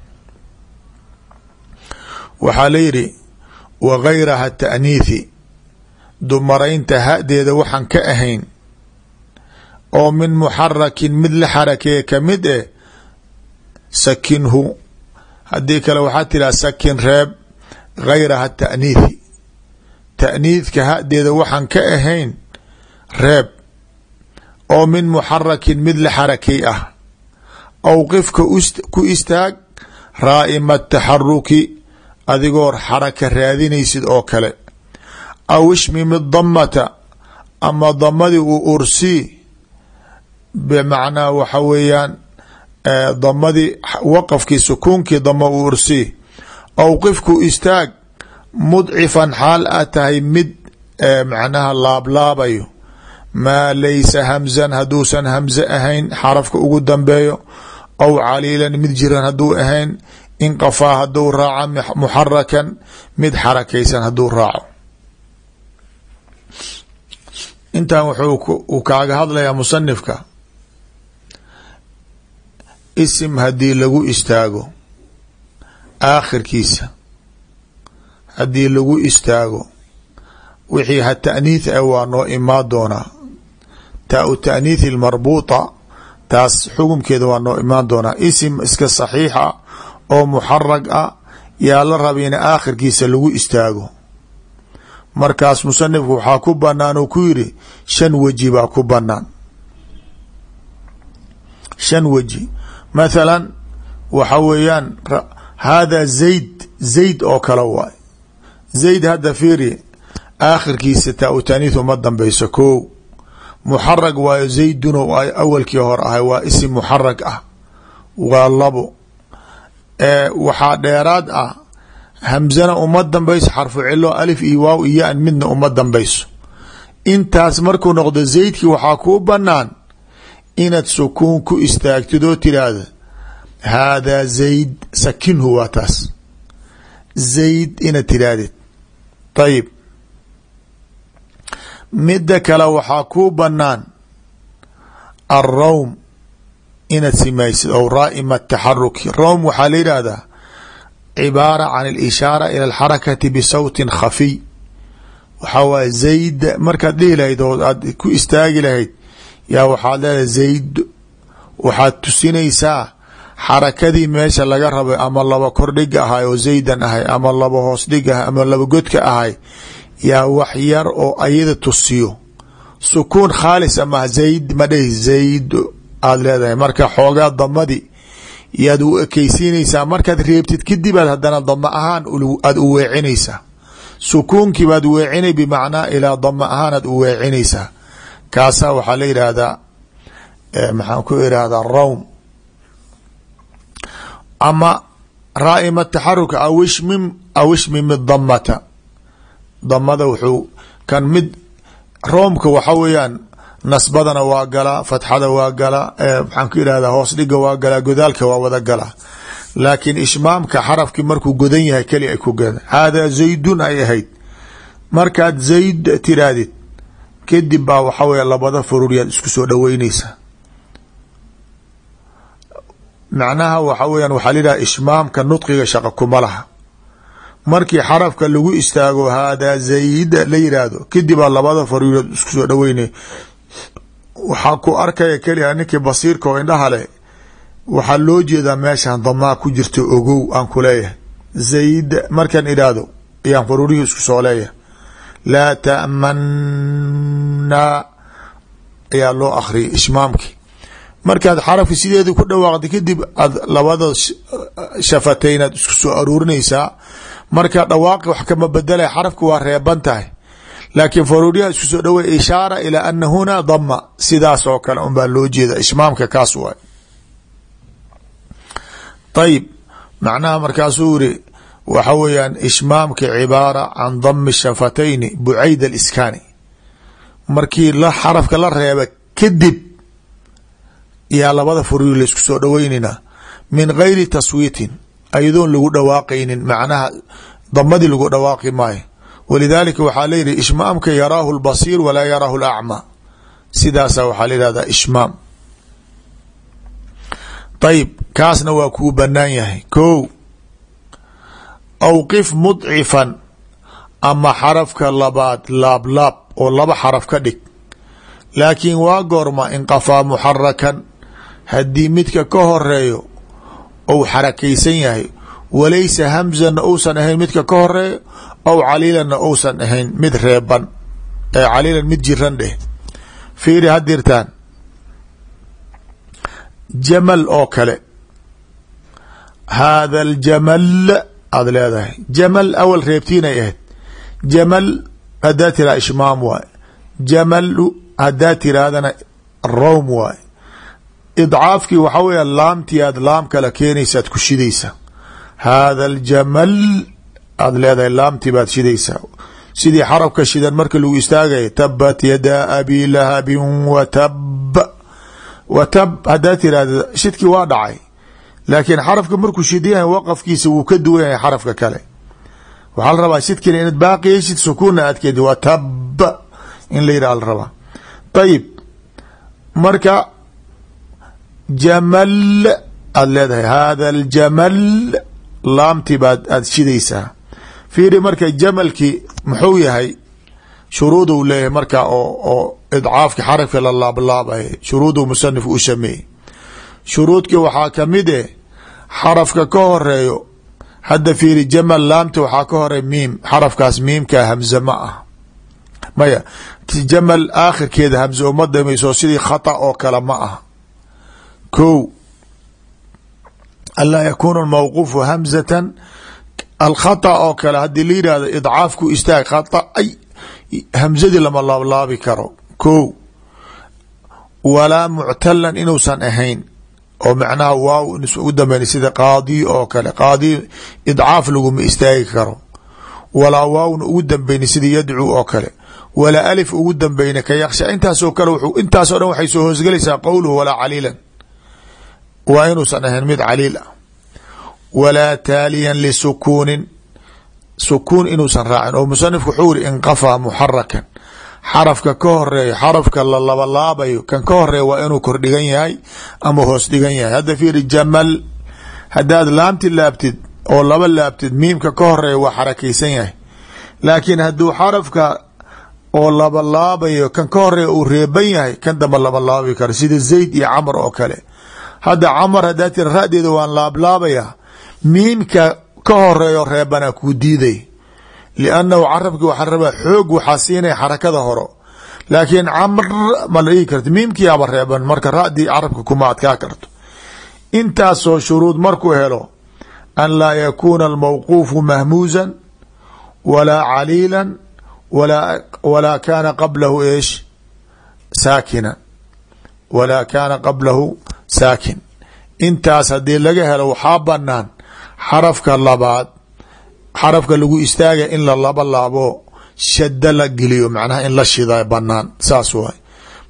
waxaa la yidhi wagayraha taaniithi dumaraynta hadeeda waxaan ka ahayn oo min muxarakin mid la xarakeeye kamid eh sakinhu haddii kale waxaa tiraa sakin reeb gayraha taaniithi taaniidka hadeeda waxaan ka ahayn reeb oo min muxarakin mid la xarakey ah aw qifka ku istaag raa'ima taxaruki adigoo xaraka raadinaysid oo kale aw ishmimi damata ama damadii uu ursii bimacnaa waxa weeyaan damadii waqafkii sukuunkii dama uu ursii aw qifku istaag mudcifan xaal a tahay mid macnaha laablaabayo maa laysa hamzan hadduusan hamze ahayn xarafka ugu dambeeyo aw caliilan mid jiran hadduu ahayn inqafaa hadduu raaco muxarakan mid xarakaysan hadduu raaco intan wuxuu kaaga hadlayaa musanifka isim haddii lagu istaago aakhirkiisa haddii lagu istaago wixii ha taaniith ah waa noo imaan doonaa taa u taaniithi lmarbuuta taas xukumkeeda waa noo imaan doonaa isim iska saxiixa oo muxarag ah yaa la raba in aakhirkiisa lagu istaago markaas musanifku waxaa ku banaan uu ku yidhi shan weji baa ku banaan shan weji mathalan waxa weeyaan hada zayd zayd oo kale waay zayd hadda fiiri aakhirkiisa taa u taaniith uma dambayso ko muxarag waayo zaydun oo awalkii hor ahay waa isim muxarag ah waa labo waxaa dheeraad ah hamzana uma dambayso xarfu cilo alif iyo waaw iyo an midna uma dambayso intaas markuu noqdo zaydkii waxaa kuu banaan inaad sukuun ku istaagtid oo tiraahda haadaa zayd sakinhu waa taas zayd inaad tirahdid ayib midda kale waxaa kuu banaan alrawm inaad simaysid ou raa'ima taxaruki rawm waxaa la yidhaahdaa cibaara can alishaara ila alxarakati bisawtin khafiy waxaa waay zayd markaad dhihi lahayd oo aad ku istaagi lahayd yaa waxaad leedahay zayd waxaad tusinaysaa xarakadii meesha laga rabay ama laba kordhiga ahay oo zaydan ahay ama laba hoos dhig ahay ama laba godka ahay yaa wax yar oo ayada tusiyo sukuun khaalis ama zayd ma dhehi zayd aada leedahay marka xoogaa damadii yaad u ekeysiinaysaa markaad reebtid kadib aad haddana dama ahaan aada u weecinaysaa sukuunkii baad weecinay bimacnaa ilaa dama ahaan aad u weecinaysaa kaasaa waxaa la yidhaahdaa maxaan ku irahdaa rawm ama raa'ima taxaruka aw ishmim aw ishmim damata damada wuxuu kan mid roomka waxa weeyaan nasbadana waa galaa, fatxada waa galaa, maxaan ku ihahdaa hoos dhiga waa galaa, godaalka waa wada galaa. laakiin ishmaamka xarafkii markuu godan yahay keli ay ku godan. haadaa zaydun ay ahayd, markaad zayd tirahdid kadib baa waxa weya labada fururyaad isku soo dhaweyneysaa. macnaha waxa weyaan waxaa layidhaha ishmaamka nudqiga shaqa kuma laha. markii xarafka lagu istaago haadaa zayd la yidhaahdo kadib baa labada fururyaad isku soo dhaweynaya. waxaa ku arkaya keliya ninkii basiirka oo indhaha leh, waxaa loo jeedaa meeshan damaa ku jirta ogow aan ku leeyahay. zayd markaan idhaahdo ayaan fururihii isku soo leeyahay. laa ta'manna ayaa loo akhriyay ishmaamki. markaad xarafki sideeda ku dhawaaqda kadib aad labada shafatayn aad isku soo aruurinaysaa. markaa dhawaaqi wax kama bedelay, xarafki waa reeban tahay, laakiin faruuriyaha isku soo dhawey ishaara ilaa ana huna dama. sidaas oo kale un baa loo jeeda ishmaamka kaas waay. ayib macnaha markaasuu yiri waxa weeyaan ishmaamka cibaara can dami shafatayni bucayd aliskaani. markii la xarafka la reeba kadib yaa labada faruuri la isku soo dhaweynayna min gayri taswiitin, ayadoon lagu dhawaaqaynin, macnaha damadii lagu dhawaaqi maayo. walidaalika waxaa layihi ishmaamka yaraahu lbasiir walaa yaraahu lacmaa. sidaasa waxaa la yihahdaa ishmaam. ayib kaasna waa kuu banaan yahay. ko awqif mudcifan, ama xarafka labaad laablaab oo laba xaraf ka dhig. laakiin waa goorma inqafaa muxarakan, haddii midka ka horeeyo ou xarakaysan yahay, walaysa hamzana uusan ahayn midka ka horeeyo, aw caliilanna uusan ahayn mid reeban, ee caliilan mid jiran dheh. fiiri hadirtaan jamal oo kale, haada aljamal aad leedahay. jamal awal reebtiinay ahayd. jamal hadaa tiraa ishmaam waay. jamalu hadaa tirahdana rawm waay. idcaafkii waxaa weya laamtii aad laam kala keenaysaad ku shidaysa. haada aljamal aad leedahay, laamtii baad shidaysaa. sidii xarafka shidan marka lagu istaagaya tabat yadaa abi lahabin watab. watab hadaa tirahda shidkii waa dhacay, laakiin xarafka markuu shid yahay waqafkiisa wuu ka duwan yahay xarafka kale. waxaa la rabaa shidkina inaad baaqi yeshid, sukuunna aad keedi watab in la yidhaha la rabaa. ayib marka jamal aad leedahay, haada aljamal laamtii baad aad shidaysaa. fiiri marka jamalkii muxuu yahay, shuruuduu leeyahay marka oo oo idcaafki xarafka la laablaabay, shuruuduu musanif u sameeyey. shuruudkii waxaa kamid eh xarafka ka horeeyo. hadda fiiri jamal laamti waxaa ka horeey miim, xarafkaas miimka hamze ma ah. maya jamal aakhirkeeda hamze uma damayso, sidii khata oo kale ma ah. ko anlaa yakuuna almawquufu hamzatan. alkhata oo kale haddii la yidhahdo idcaafku istaag khata ay hamzadii lama laablaabi karo. ko walaa muctalan inuusan ahayn, oo macnaha waaw inuusan ugu dambeyn, sida qaadi oo kale. qaadi idcaaf laguma istaagi karo. walaa waawna ugu dambeyni sida yadcuu oo kale. walaa alif ugu dambeyni ka yaksha. intaasoo kale intaasoo dhan waxay soo hoosgelaysaa qowluhu walaa caliilan, waa inuusan ahayn mid caliil ah. walaa taaliyan lisukuunin, sukuun inuusan raacin. oo musanifku wuxuu yiri inqafaa muxarakan, xarafka ka horeeyo xarafka la labalaabayo kan ka horeeya waa inuu kor dhigan yahay ama hoos dhigan yahay. hadda fiiri jamal haddaad laamti laabtid oo laba laabtid, miimka ka horeeya waa xarakaysan yahay. laakiin hadduu xarafka oo labalaabayo kan ka horeeya uu reeban yahay, kan damba labalaabi karo, sida zayd iyo camr oo kale. hadda camr haddaa tira ra-deeda waan laablaabaya, miimka ka horeeyo reebana kuu diiday, liannahu carabki waxaa rabaa xoog waxaa siinaya xarakada horo. laakiin camr ma la dhigi karto, miimkiyaaba reeban, marka ra-dii carabka kuma adkaa karto. intaasoo shuruud markuu helo, an laa yakuuna almawquufu mahmuusan walaa caliilan walaa kaana qablahu eesh saakina, walaa kaana qablahu saakin. intaas haddii laga helo waxaa banaan xarafka labaad, xarafka lagu istaaga in la laba laabo shada la geliyo, macnaha in la shida banaan. saas waay.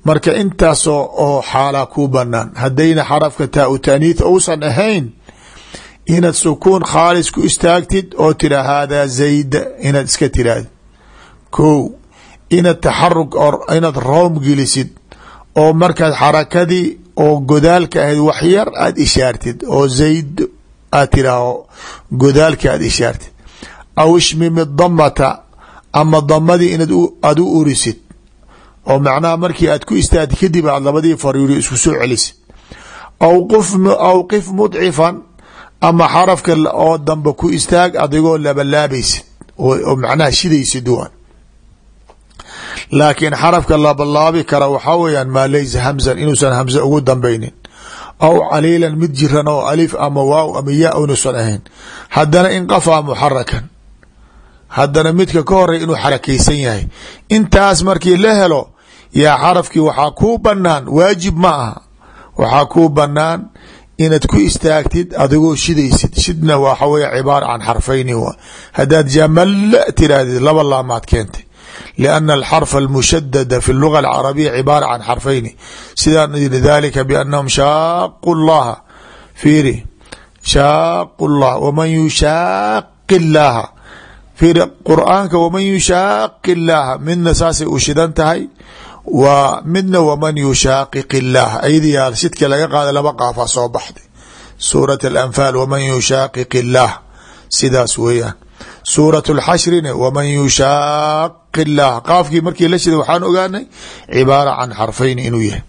marka intaasoo oo xaalaa kuu banaan haddayna xarafka taa u taaniith uusan ahayn inaad sukuun khaalis ku istaagtid oo tira haadaa zayd inaad iska tiraahdi ko inaad taxarug inaad room gelisid oo markaad xarakadii oo godaalka ahayd wax yar aad ishaartid oo zayd aad tiraaho godaalka aad ishaartid aw ishmimi damata ama damadii inaad aad u urisid oo macnaha markii aad ku istaagtid kadib aad labadii fariiri isku soo celisid aw qif aw qif mudcifan ama xarafka oo dambe ku istaag adigoo labalaabaysid oo macnaha shidaysid waan laakiin xarafka labalaabi kara waxaa weyaan maa laysa hamzan inuusan hamze ugu dambaynin aw caliilan mid jiran oo alif ama waaw ama yaa unuusan ahayn haddana inqafaa muxarakan haddana midka ka horey inuu xarakaysan yahay intaas markii la helo yaa xarafkii waxaa kuu banaan waajib ma aha waxaa kuu banaan inaad ku istaagtid adigoo shidaysid shidna waxa wey cibaara can xarfayni wa haddaad jamala tirahdid laba laamaad keentay lianna alxarfa almushadada fi luga alcarabiya cibaara can xarfayni sidaan yiri dalika biannahum shaaqu llaha fiiri shaaqu llah waman yushaaqi llaha fiiri qur'aanka waman yushaaqi llaha midna saasay u shidan tahay waa midna waman yushaqiq illaah ayadiyaa shidka laga qaada laba qaafaa soo baxday suurat alanfaal waman yushaqiq illaah sidaas weeyaan suurat alxashrina waman yushaaqi illaah qaafkii markii la shiday waxaan ogaanay cibaara can xarfayn inuu yahay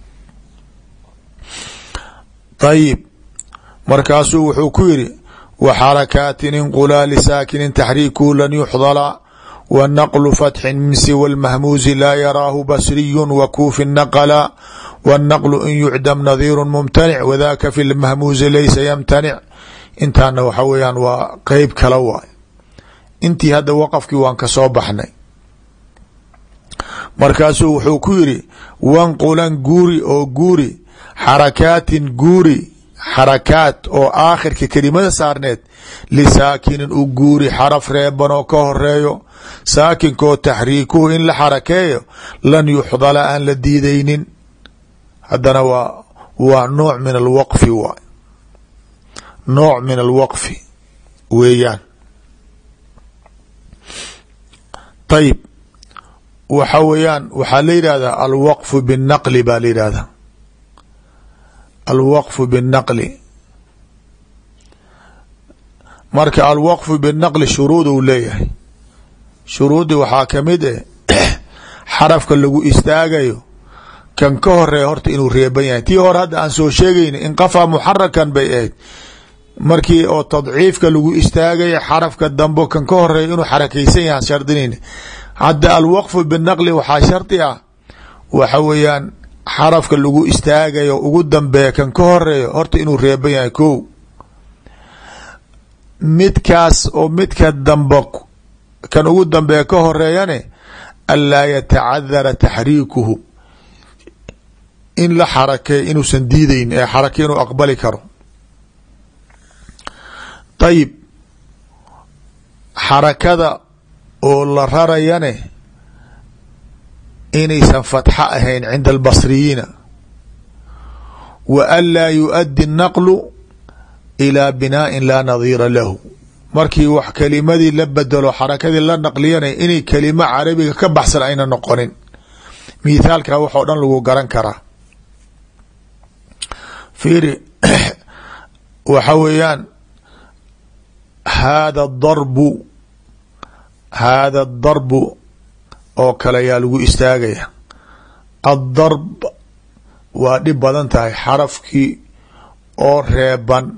ayib markaasuu wuxuu ku yiri waxarakaatin inqulaa lisaakinin taxriikuhu lan yuxdala ونqل فتح من سوى المhmuuز laa yaraahu basriy وkuufi نqلا والنqل in يucdم نظيir ممتنع وذاka في المhmuuزi laysa ymتنع intaana waxa weyaan waa qeyb kala waay intii hadda wqfkii waan ka soo baxnay markaasuu wuxuu ku yiri wanqulan guuri oo guuri xarakaatin guuri xarakaat oo aakhirka kelimada saarneed lisaakinin u guuri xaraf reeban oo ka horeeyo saakinkoo taxriikuhu in la xarakeeyo lan yuxdala aan la diidaynin haddana waa waa nooc min alwaqfi waay nooc min alwaqfi weeyaan ayib waxa weeyaan waxaa la yidhahdaa alwaqfu binnaqli baa la yidhahdaa alwaqfu binnaqli marka alwaqfu binnaqli shuruud uu leeyahay shuruudi waxaa kamid eh xarafka lagu istaagayo kan ka horeeya horta inuu reeban yahay tii hore hadda aan soo sheegayna inqafaa muxarakan bay ahayd markii oo tadciifka lagu istaagaya xarafka dambo kan ka horeeya inuu xarakaysan yahay shardinayna hadda alwaqfu binnaqli waxaa shardi ah waxa weeyaan xarafka lagu istaagayo ugu dambeeya kan ka horeeyo horta inuu reeban yahay ko midkaas oo midka dambe kan ugu dambeeya ka horeeyane anlaa yatacadara taxriikuhu in la xarakeey inuusan diidayn ee xarake inuu aqbali karo ayib xarakada oo la rarayane inaysan fatxo ahayn cinda albasriyiina wa an laa yuؤaddi الnaqlu ilىa binaaءin laa nadiira lahu markii wax kelimadii la bedelo xarakadii la naqliyana inay kelimo carabiga ka baxsan ayna noqonin mithaalka waxoo dhan lagu garan karaa fiiri waxa weeyaan haada darbu haada darbu oo kale ayaa lagu istaagaya addarb waa dhib badan tahay xarafkii oo reeban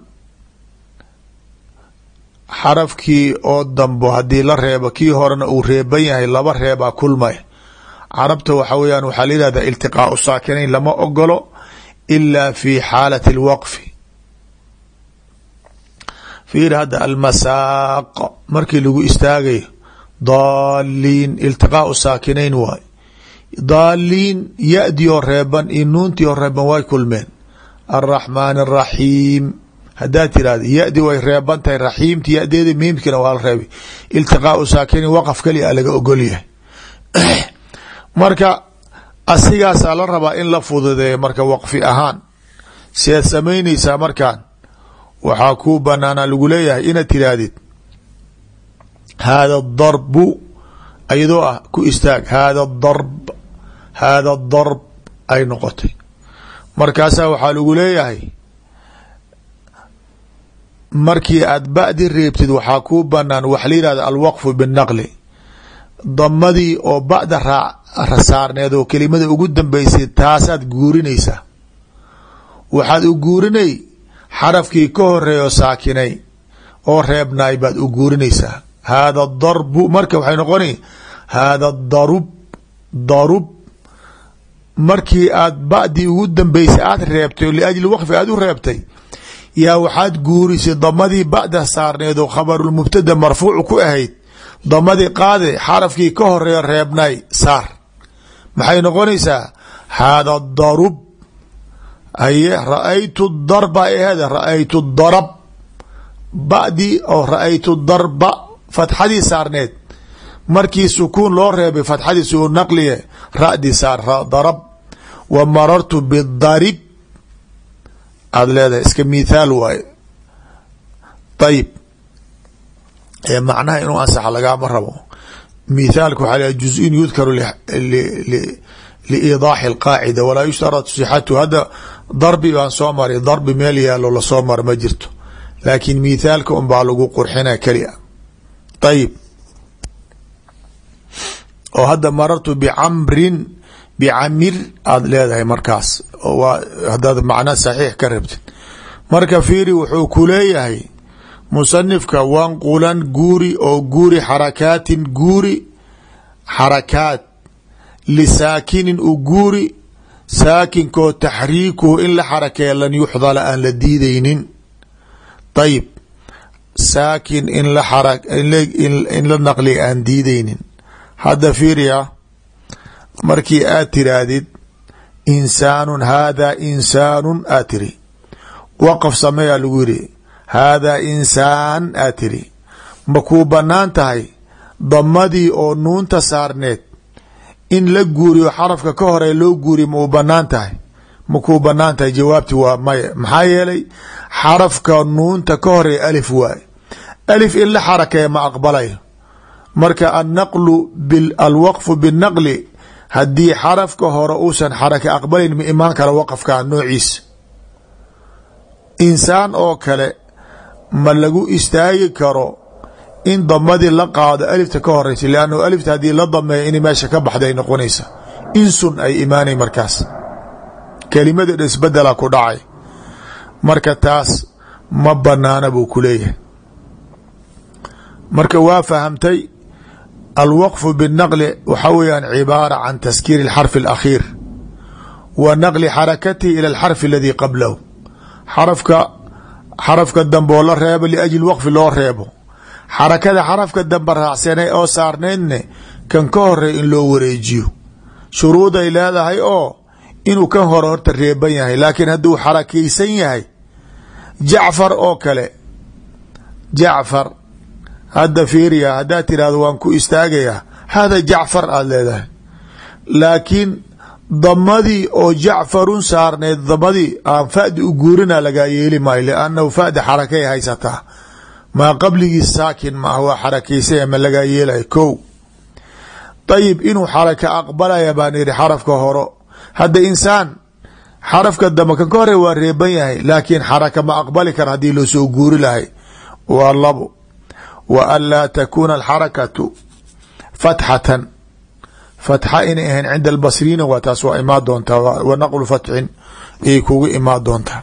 xarafkii oo dambo haddii la reebo kii horena uu reeban yahay laba reebaa kulmay carabta waxa weyaan waxaa la yihahdaa iltiqaau saakinayn lama ogolo ilaa fi xaalati alwaqfi fiir hadda almasaaq markii lagu istaagayo daaliin iltiqaau saakinayn waay daaliin ya-dii oo reeban iyo nuuntii oo reeban way kulmeen alraxmaan araxiim haddaad tirahda ya-di way reeban tahay raxiimti ya-deeda miimkina waa la reebay iltiqaau saakinayn waqaf kaliya laga ogolyahay marka asigaasaa la rabaa in la fududeeyo marka waqfi ahaan siaad samaynaysaa markaan waxaa kuu banaana lagu leeyahay inaad tiraahdid haada darbu ayadoo ah ku istaag haada darb haada darb ay noqotay markaasaa waxaa lagu leeyahay markii aad ba'di reebtid waxaa kuu banaan waxa la yihahda alwaqfu binaqli damadii oo ba'da raa saarneed oo kelimada ugu dambeysay taasaad guurinaysaa waxaad u guurinay xarafkii ka horeeyo saakinay oo reebnaay baad u guurinaysaa haada darbu marka waxay noqona haada darub darub markii aad ba'dii ugu dambeysay aad reebtay liajli waqfi aad u reebtay yaa waxaad guurisay damadii ba'da saarneed oo khabarulmubtada marfuucu ku ahayd damadii qaade xarafkii ka horeeyo reebnaay saar maxay noqonaysaa haada darub haye ra-aytu darba ahada ra-aytu darab ba'dii oo ra-aytu darba fatxadii saarneed markii sukuun loo reebay fatxadii suu naqliye ra'dii saar darab wa marartu bidarib aada leedahay iska mithaal waaye ayib macnaha inuu ansaxa lagaama rabo mithaalka waxaa leeyahay juz-in yudkaru liidaaxi alqaacida walaa yushtaratu sixatu hadda darbi baan soo maray darbi meel yaalo lasoo mara ma jirto laakiin mithaalka un baa lagu qurxina kelia ayib oo hadda marartu bicamrin bicamir aada leedahay markaas waa hadaad macna saxiix ka rabtid marka fiiri wuxuu ku leeyahay musanifka wanqulan guuri oo guuri xarakaatin guuri xarakaat lisaakinin u guuri saakinkoo taxriikuhu in la xarakeeya lan yuxdala aan la diidaynin ayib saakin in la xara in la naqliya aan diidaynin hadda fiiriya markii aad tiraahdid insaanun haadaa insaanun aad tiri waqaf sameeyaa lagu yidhi haadaa insaan aad tiri ma kuu bannaan tahay damadii oo nuunta saarneed in la guuriyo xarafka ka hore loo guuriyo ma u bannaan tahay ma kuu bannaan tahay jawaabti waa maya maxaa yeelay xarafka nuunta ka hore alif waaye alif in la xarakeeya ma aqbalayo marka annaqlu alwaqfu binaqli haddii xarafka hore uusan xaraka aqbalayn ma imaan kara waqafka noociisa insaan oo kale ma lagu istaagi karo in damadii la qaado alifta ka horeysa lannu alifta haddii la dameeyo inay meesha ka baxday noqonaysa insun ay imaanay markaas kelimada isbedela ku dhacay marka taas ma banaana buu ku leeyahay marka waa fahamtay alwaqfu biالnaqli waxa weyaan cibaara can taskiiri اlxarfi اlakhiir wa naqli xarakatihi ila alxarfi aladi qablahu xarafka xarafka dambe oo la reebo liajli waqfi loo reebo xarakada xarafka dambe raacsanay oo saarnaydne kan ka horey in loo wareejiyo shuruuday leedahay oo inuu kan hore horta reeban yahay laakiin hadduu xarakaysan yahay jacfar oo kale jacfar hadda fiiriya haddaad tirahdo waan ku istaagayaa hada jacfar aada leedahay laakiin damadii oo jacfarun saarneed damadii aan fadi u guurina lagaa yeeli maayo liannahu fadi xarakay haysataa maa qabligiis saakin maaha waa xarakaysaya ma lagaa yeelay ko ayib inuu xaraka aqbalaya baan yihi xarafka horo hadda insaan xarafka dambe kan ka hore waa reeban yahay laakiin xaraka ma aqbali kara haddii loo soo guuri lahay waa labo wa an laa takuuna alxarakatu fatxatan fatxa inay ahayn cinda albasriina waa taas waa imaa doontaa wa naqlu fatxin ayay kugu imaa doontaa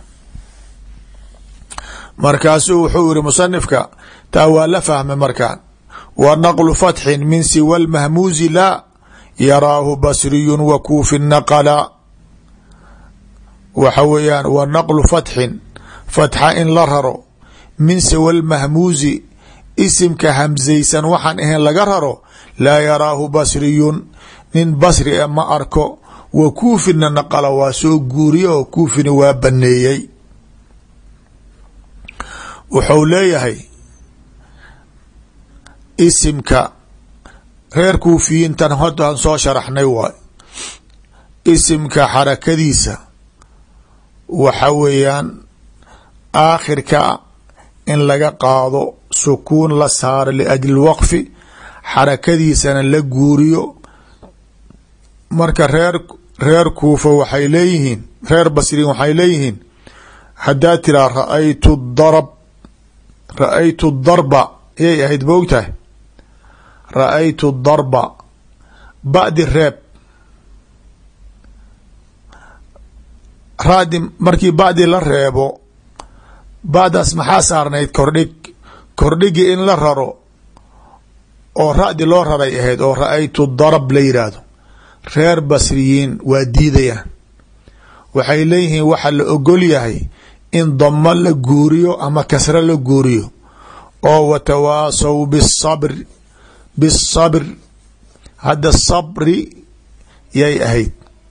markaasuu wuxuu yihi musanifka taa waa la fahmay markaan wa naqlu fatxin min siwa lmahmuuzi laa yaraahu basriyun wa kuufi naqala waxa weeyaan wa naqlu fatxin fatxa in la raro min siwa lmahmuuzi isimka hamzaysan waxaan ahayn laga raro laa yaraahu basriyun nin basri e ma arko wa kuufina naqala waa soo guuriye oo kuufina waa baneeyey wuxuu leeyahay isimka reer kuufiyiintan hodan soo sharaxnay waay isimka xarakadiisa waxa weeyaan aakhirka in laga qaado sukuun la saaro liajli waqfi xarakadiisana la guuriyo. marka reer reer kuufa waxay leeyihiin reer basriin waxay leeyihiin haddaad tiraa ra-aytu darab ra-aytu darba yay ahayd moogtahay ra-aytu darba ba'di reeb raadi markii ba'di la reebo ba'daas maxaa saarnayd kordhig kordhigii in la raro oo ra'di loo raray ahayd oo ra-aytu darab la yidhaahdo reer basriyiin waa diidayaan waxay leeyihiin waxa la ogol yahay in damo la guuriyo ama kasro la guuriyo oo watawaasaw bisabr bisabr hadda sabri yay ahayd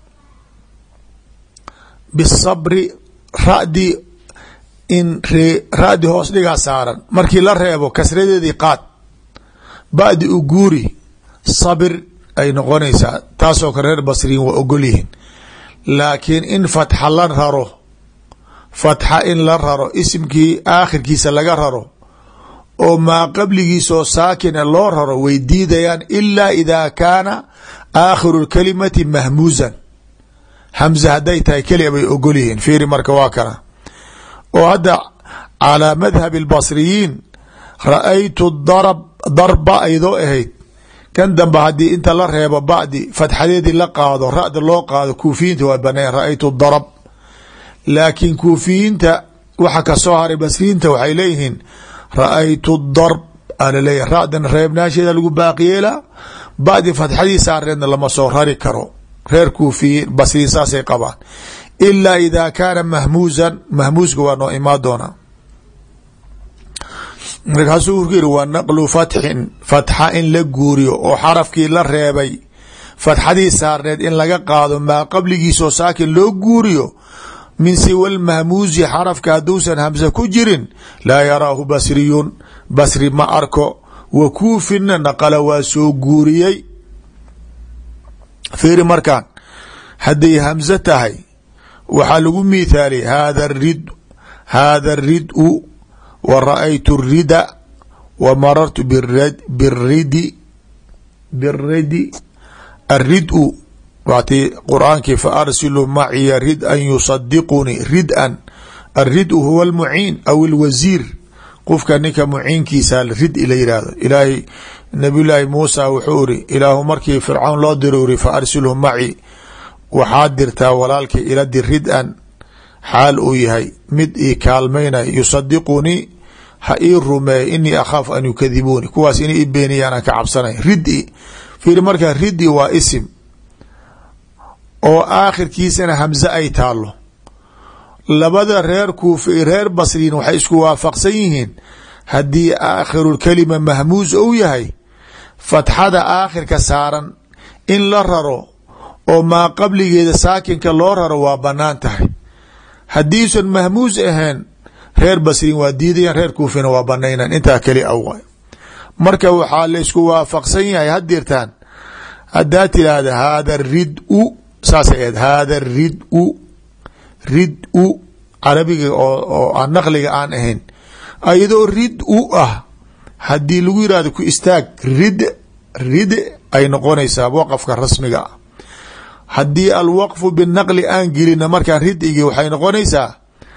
bisabri ra'di in ra'di hoos dhigaa saaran markii la reebo kasradeedii qaad ba'di u guuri sabir ay noqonaysaa taasoo kale reer basriyiin waa ogol yihiin laakiin in fatxa la raro fatxa in la raro isimkii aakhirkiisa laga raro oo maa qabligiisoo saakina loo raro way diidayaan ilaa idaa kaana aakhiru lkalimati mahmuusan hamza hadday tahay keliya bay ogol yihiin fiiri marka waa kana oo hadda calaa madhabi albasriyiin ra-aytu darab darba aydoo ahayd kan dambe haddii inta la reebo ba'di fatxadeedii la qaado ra'da loo qaado kuufiyiinta waa banaan ra-aytu darab laakiin kuufiyiinta waxa kasoo haray basriyiinta waxay leeyihiin ra-aytu darb ala leeyahy ra'dan reebnaasheeda lagu baaqiyeelaa ba'di fatxadii saareedna lama soo rari karo reer kuufiyiin basriyiin saasay qabaan ilaa idaa kaana mahmuusan mahmuuska waa noo imaa doonaa markaasuu wuxuu yihi waa naqlu fatxin fatxa in la guuriyo oo xarafkii la reebay fatxadii saarneed in laga qaado maa qabligiisoo saakin loo guuriyo min siwa lmahmuusi xarafka hadduusan hamse ku jirin laa yaraahu basriyun basri ma arko wa kuufinna naqala waa soo guuriyey fiiri markaan hadday hamse tahay waxaa lagu miithaaliyay hada rid hada rid-u wa ra-aytu rida wa marartu biridi biridi arid-u waati qur'aankii fa arsilu maciya rid-an yusadiqunii rid-an alrid-u huwa almuciin aw alwasiir qofka ninka muciinkiisa rid la yihahdo ilaahay nabiy llaahi muusa wuxuu iri ilaahu markii fircawn loo diro iri fa arsilhu maci waxaad dirtaa walaalkii ila dir rid-an xaal uu yahay mid ii kaalmaynay yusadiqunii ha ii rumeeya inii akhaafu an yukadibuuni kuwaas inay i beeniyaan aan ka cabsanay ridi fiiri markaa ridi waa isim oo aakhirkiisana hamse ay taalo labada reer kuufa iyo reer basriin waxay isku waafaqsan yihiin haddii aakhirulkalima mahmuus ou yahay fatxada aakhirka saaran in la raro oo maa qabligeeda saakinka loo raro waa banaan tahay haddiisan mahmuus ahayn reer basriin waa diidayaan reer kuufina waa banaynan intaa keli awa marka waxaa la isku waafaqsan yahay hadirtaan haddaa tiraahda haada rid-u saasay ahayd haada rid-u rid-u carabiga oo aan naqliga aan ahayn ayadoo rid-u ah haddii lagu yihahdo ku istaag rid rid ay noqonaysaa waqafka rasmiga ah haddii alwaqfu binaqli aan gelina markaan ridigi waxay noqonaysaa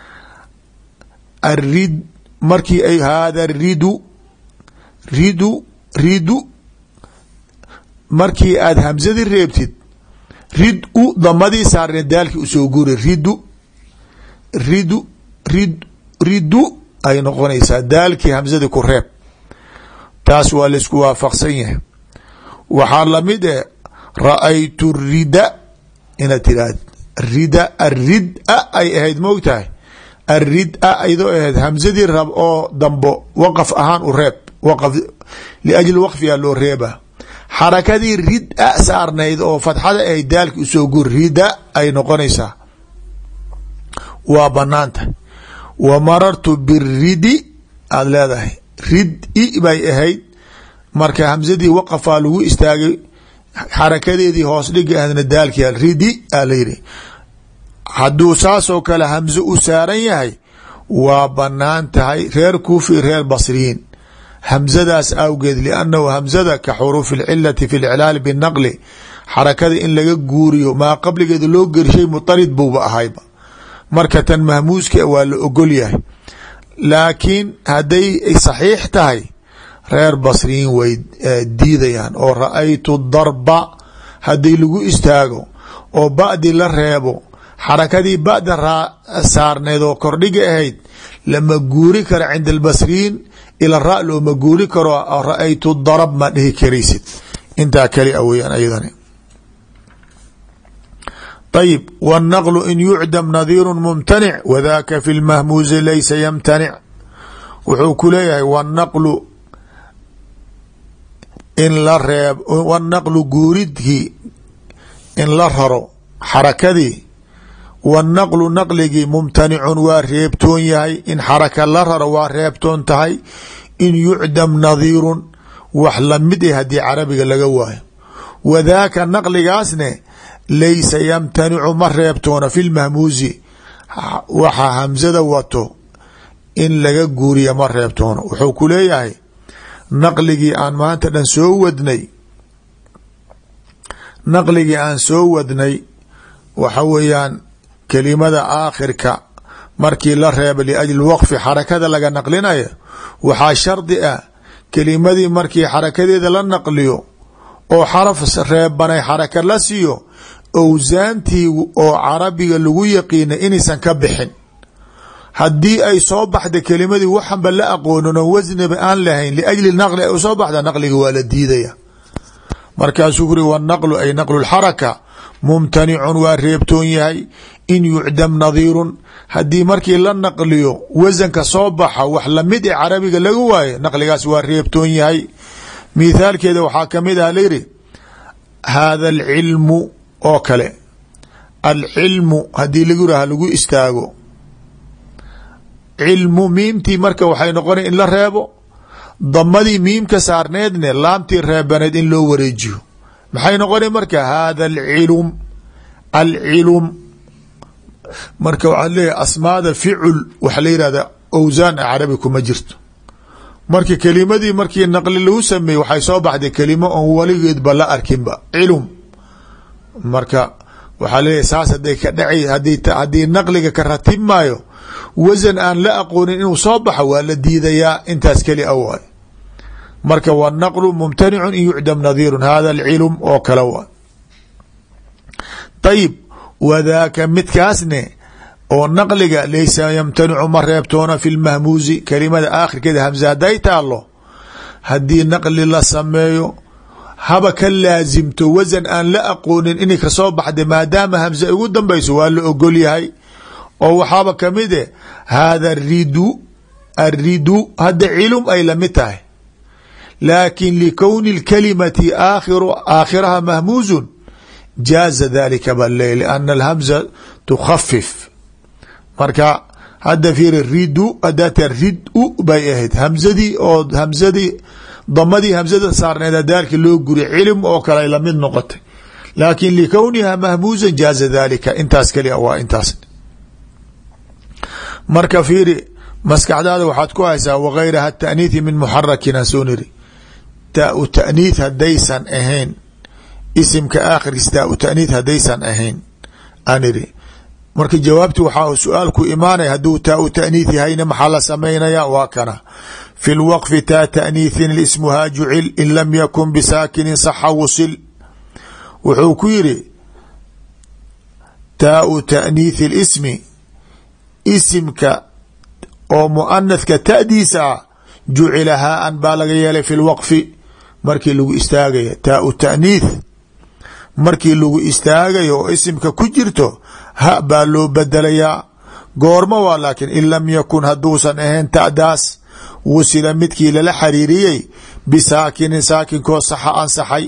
arid markii ay haada ridu ridu ridu markii aad hamsadii reebtid rid-u damadii saarne daalkii usoo guuri ridu ridu rid ridu ay noqonaysaa daalkii hamsadii ku reeb taas waa laisku waafaqsan yahay waxaa lamid eh ra-aytu rida inaad tiraahd rida arid-a ay ahayd moogtahay arid-a aydoo ahayd hamsadii rab oo dambo waqaf ahaan u reeb waqaf liajli waqfiyaa loo reeba xarakadii rid-a saarnayd oo fatxada ahayd daalki usoo gur rida ay noqonaysaa waa banaanta wa marartu biridi aada leedahay rid-i bay ahayd marka hamsadii waqafaa lagu istaagay xarakadeedii hoos dhigi ahdna daalki ridi a la yidhi hadduu saasoo kale hamze u saaran yahay waa banaan tahay reer kuufi reer basriyiin hamzadaas awgeed liannahu hamzada ka xuruufi اlcilati fi اlclaali binaqli xarakada in laga guuriyo maa qabligeeda loo gershay mutarid buuba ahayba marka tan mahmuuska waa la ogol yahay laakiin hadday saxiix tahay reer basriyiin way diidayaan oo ra-aytu darba haddii lagu istaago oo ba'di la reebo xarakadii ba'da saarneed oo kordhiga ahayd lama guuri karo cinda albasriyiin ila ra looma guuri karo ra-aytu darab ma dhihi karaysid intaa kali a weyaan ayadani ayib wالnaqlu in yucdam nadiiru mumtanic wadaka fi lmahmuuzi laysa yamtanic wuxuu ku leeyahay wالnaqlu in la reeb wالnaqlu guuridkii in la raro xarakadii wالnaqlu naqligii mumtanicun waa reebtoon yahay in xaraka la raro waa reebtoon tahay in yucdam nadiirun wax lamid ah haddii carabiga laga waayo wadaaka naqligaasne laysa yamtanicu ma reebtoona fi lmahmuuzi waxa hamzada wato in laga guuriya ma reebtoona wuxuu ku leeyahay naqligii aan maanta dhan soo wadnay naqligii aan soo wadnay waxa weeyaan kelimada aakhirka markii la reeba liajli waqfi xarakada laga naqlinayo waxaa shardi ah kelimadii markii xarakadeeda la naqliyo oo xaraf reebanay xaraka la siiyo owsaantii oo carabiga lagu yaqiina inaysan ka bixin haddii ay soo baxda kelimadii waxanba la aqoonin oo wasniba aan lahayn liajli naqli ay usoo baxda naqliga waa la diidaya markaasuu kuri wanaqlu ay naqlu lxaraka mumtanicun waa reebtoon yahay in yucdam nadiirun haddii markii la naqliyo wasanka soo baxa wax lamid e carabiga laga waayo naqligaas waa reebtoon yahay mithaalkeeda waxaa kamid ah layidhi haada alcilmu oo kale alcilmu haddii lagu yiraha lagu istaago cilmu miimtii marka waxay noqona in la reebo damadii miimka saarneedne laamtii reebaneed in loo wareejiyo maxay noqona marka haada alcilm alcilm marka waxaa leeyahay asmaada ficul waxa la yihahda owsaan carabi kuma jirto marka kelimadii markii naqli lagu sameeyey waxay soo baxday kelimo oon weligeedba la arkinba cilm marka waxaa leeyahay saas haday ka dhaci haddii naqliga ka ratib maayo wasan aan la aqoonin inuu soo baxo waa la diidayaa intaas keli a waay marka wالnaqlu mumtanicun in yucdam nadiirun hada alcilm oo kale waay ayib wadaaka midkaasne oo naqliga laysa yamtanicu ma reebtoona fi lmahmuuzi kelimada aakhirkeeda hamza haday taalo haddii naqli la sameeyo haba ka laasimto wasan aan la aqoonin inay kasoo baxda maadaama hamza ugu dambayso waa la ogol yahay oo waxaaba kamid e hada ridu aridu hadda cilum ay lamid tahay laakin likowni اlkalimati aakhiraha mahmuuzun jaaza dalika bale lana alhamza tukhafif marka hadda fiiri ridu hadata ridu bay ahayd hamzadii oo hamzadii damadii hamzada saarneeda daalki loo guri cilm oo kale ay lamid noqotay laakin likowniha mahmuuzan jaaza dalika intaas kalia waa intaas marka fiiri maskaxdaada waxaad ku haysaa wagayraha taaniithi min muxarakin aan soo niri taa-u taaniith haddaysan ahayn isimka aakhirkiis taa-u taaniith haddaysan ahayn aan iri marka jawaabti waxaa su-aal ku imaanaya hadduu taa-u taaniith yahayna maxaa la samaynaya waa kana fi lwaqfi taa taaniithin ismuhaa jucil in lam yakun bisaakinin saxa wusil wuxuu ku yiri taa-u taaniithi اlismi isimka oo muanathka ta'diisa ah jucila haa-an baa laga yeelay fi lwaqfi markii lagu istaagaya taa-u taaniith markii lagu istaagayo oo isimka ku jirto ha baa loo bedelayaa goorma waa laakiin in lam yakun hadduusan ahayn ta'daas wasila midkii lala xariiriyey bisaakinin saakinkoo saxa ansaxay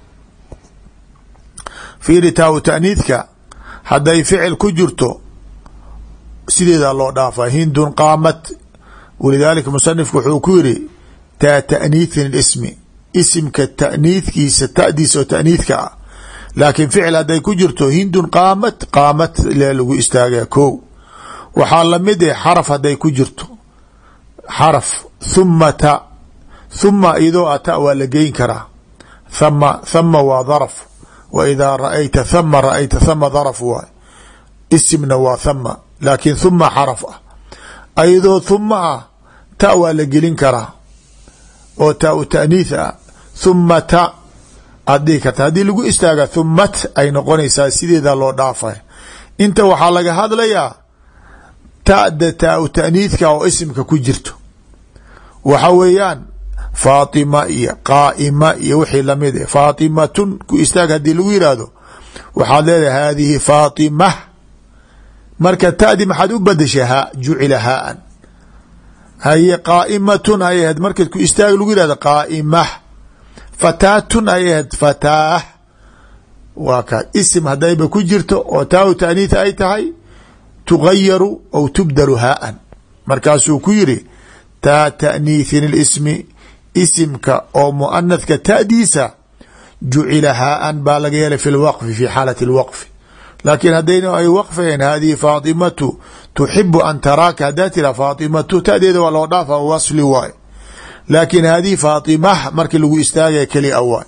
fiiri taa-u taaniithka hadday ficil ku jirto sideedaa loo dhaafaa hindun qaamat walidaalika musanifku wuxuu ku yiri taa taaniithin ismi isimka ta'niidkiisa ta'diisa oo ta'niidka ah laakiin ficil hadday ku jirto hindun qaamad qaamad le lagu istaagaya ko waxaa lamid eh xaraf hadday ku jirto xaraf thumata thuma idoo a ta waa la geyn karaa thama thama waa darf wa idaa ra'ayta thama ra'ayta thama darf waay isimna waa thama laakiin thuma xaraf ah ayadoo thuma ah ta waa la gelin karaa oo ta u ta'niith ah thumata aad dhihi karta haddii lagu istaaga thumat ay noqonaysaa sideeda loo dhaafay inta waxaa laga hadlayaa ta'da taa u ta'niidka oo isimka ku jirto waxa weeyaan faatima iyo qaa'ima iyo wixii lamid eh faatimatun ku istaag haddii lagu yihahdo waxaad leedahay haadihi faatimah marka ta'di maxaad u badashay ha jucila haaan haye qaa'imatun ay ahayd marka ku istaag lagu yihahdo qaa'imah fataatun ay ahayd fataah waa ka isim haddayba ku jirto oo taa u ta'niith ay tahay tugayaru aw tubdalu haaan markaasuu ku yiri taa ta'niithin اlismi isimka oo muanathka ta'diisa jucila haaan baa laga yeelay fi lwaqfi fi xaalati اlwaqfi laakiin haddayna ay waqfayeen hadihi faatimatu tuxibu an taraaka haddaa tira faatimatu ta'deeda waa loo dhaafa wasli waay laakiin hadihi faatimah markii lagu istaagaya keli a waay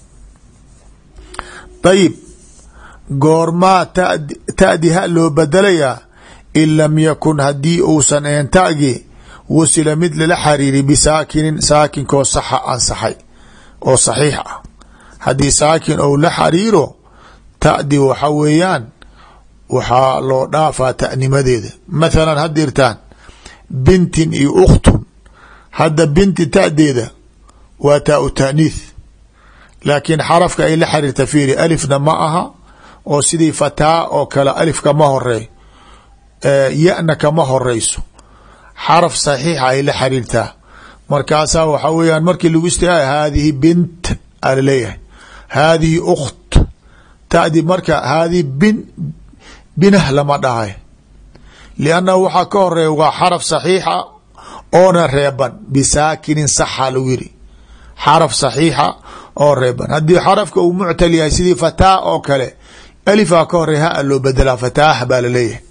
ayib goormaa ta'di ha loo badalayaa in lam yakun haddii uusan ahen ta'gi wasila mid lala xariiri bisaakinin saakinkoo saxa ansaxay oo saxiix ah haddii saakin ou la xariiro ta'di waxa weeyaan waxaa loo dhaafaa ta'nimadeeda mathalan haddirtaan bintin iyo ukhtun hadda binti ta'deeda waa taa u ta'niith laakiin xarafka ay la xariirta fiiri alifna ma aha oo sidii fataa oo kale alif kama horeey ya-na kama horeyso xaraf saxiixa ay la xariirtaa markaasaa waxaa weeyaan markii lagu istaaga haadihi bint ala leeyahay haadihi ukht ta'di marka haadihi bin binah lama dhahay liannahu waxaa ka horeeya waa xaraf saxiixa oona reeban bisaakinin saxa lagu yiri xaraf saxiixa oo reeban haddii xarafka uu muctal yahay sidii fataa oo kale alifaa ka horeeya ha loo bedelaa fataah baa laleeyahay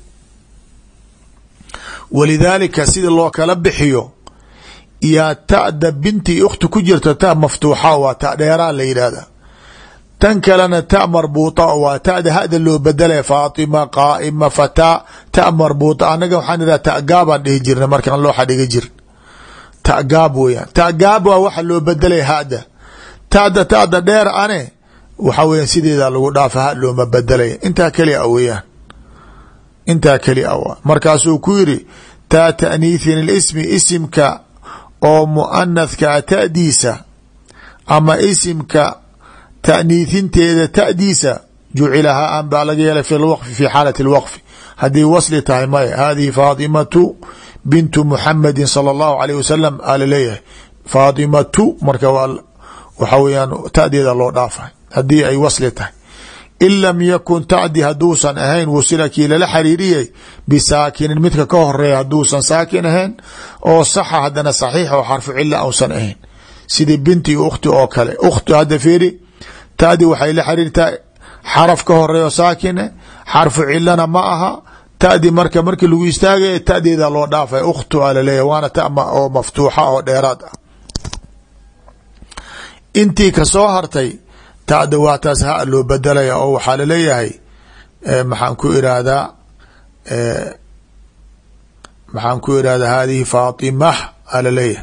walidaalika sida loo kala bixiyo yaa ta'da binti ukhti ku jirta ta maftuuxa waa ta dheeraa la yidhaahda tan kalena ta marbuuta waa ta'da hada loo bedelaya faatima qaa'ima fataa ta marbuuta anaga waxaan idhaha ta'gaabaan dhihi jirna markaan looxa dhiga jirin ta'gaab weyaan ta'gaab waa waxa loo bedelaya hada ta'da ta'da dheer ane waxa weeyaan sideeda lagu dhaafa ha looma bedelaya intaa kelia weyaan intaa keli a waa markaasuu ku yiri taa ta'niithin اlismi isimka oo muanathka ta'diisa ama isimka ta'niithinteeda ta'diisa jucila haan baa laga yeelay fi lwaqfi fi xaalati اlwaqfi haddii wasli tahay maya hadihi faatimatu bintu muxamadi salى اllahu alayh wasalam ala leeyahay faatimatu marka waxa weyaan ta'deeda loo dhaafay haddii ay wasli tahay in lam yakun ta'di hadduusan ahayn wasila kii lala xariiriyay bisaakinin midka ka horeeya hadduusan saakin ahayn oo saxa haddana saxiix oo xarfu cila ausan ahayn sidii binti ukhti oo kale ukhti hadda fiiri ta'di waxay la xariirtaa xaraf ka horeeyo saakine xarfu cilana ma aha ta'di marka markii lagu istaagaya ta'deeda loo dhaafay ukhtu a laleeyahy waana ta oo maftuuxa oo dheeraad ah intii kasoo hartay ta'da waa taas ha loo bedelaya oo waxaa laleeyahay maxaan ku irahdaa maxaan ku irahdaa hadihi faatimah a laleeyahay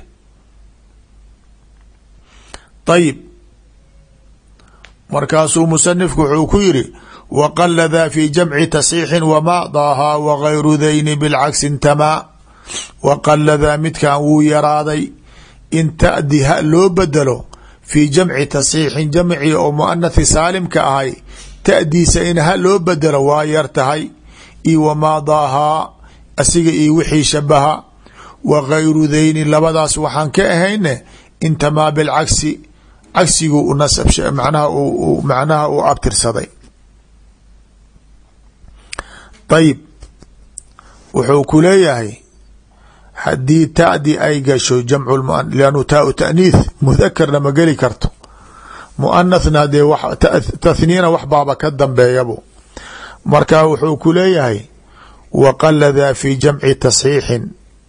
ayib markaasuu musanifku wuxuu ku yiri waqalada fi jamci tasxiixin wamaadaahaa wagayru dayni bilcagsi intamaa waqalada midkan wuu yaraaday in ta'di ha loo bedelo fi jamci tasxiixin jamci oo muanathi saalimka ahay ta'diisa in ha loo bedelo waa yar tahay io wamaadaahaa asiga iyo wixii shabaha wagayru dayni labadaas waxaan ka ahayne intamaa bilcagsi cagsigu u nasab macnaha macnaha uu abtirsaday ayib wuxuu ku leeyahay haddii ta'di ay gasho jamcu lannu taau ta'niith mudakarna ma geli karto, muanathna hadee tathniina wax baaba ka dambeeyabo. marka wuxuu ku leeyahay waqala daa fi jamci tasxiixin,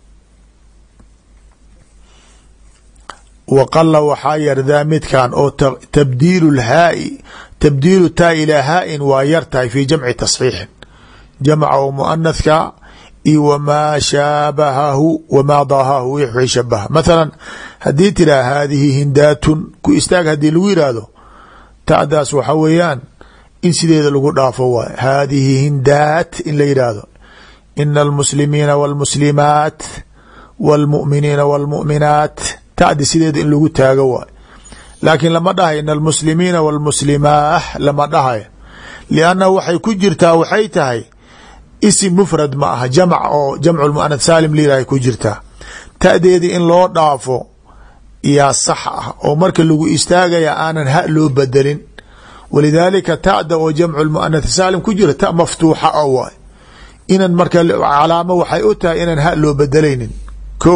waqala waxaa yar daa midkan oo tabdiilu lhaai tabdiilu taa ilaa haa-in waa yar tahay fi jamci tasxiixin, jamca oo muanathka iyo wamaa shaabahahu wamaa daahahu wixii shabaha. mathalan haddii tiraa haadihi hindaatun ku istaag haddii lagu yihahdo ta'daas waxa weeyaan in sideeda lagu dhaafo waay, haadihi hindaat in la yidhaahdo ina almuslimiina wاlmuslimaat wاlmu'miniina wاlmu'minaat ta'di sideeda in lagu taago waay, laakiin lama dhahay ina almuslimiina wاlmuslimaah lama dhahay, liannahu waxay ku jirtaa waxay tahay isim mufrad ma aha, jamc oo jamcu muanath saalim layirahay ku jirtaa, ta'deedii in loo dhaafo yaa sax ah oo marka lagu istaagaya aanan ha loo bedelin. walidaalika ta'da oo jamcu muanath saalim ku jira ta maftuuxa a waay, inan marka calaamo waxay u tahay inaan ha loo bedelaynin. ko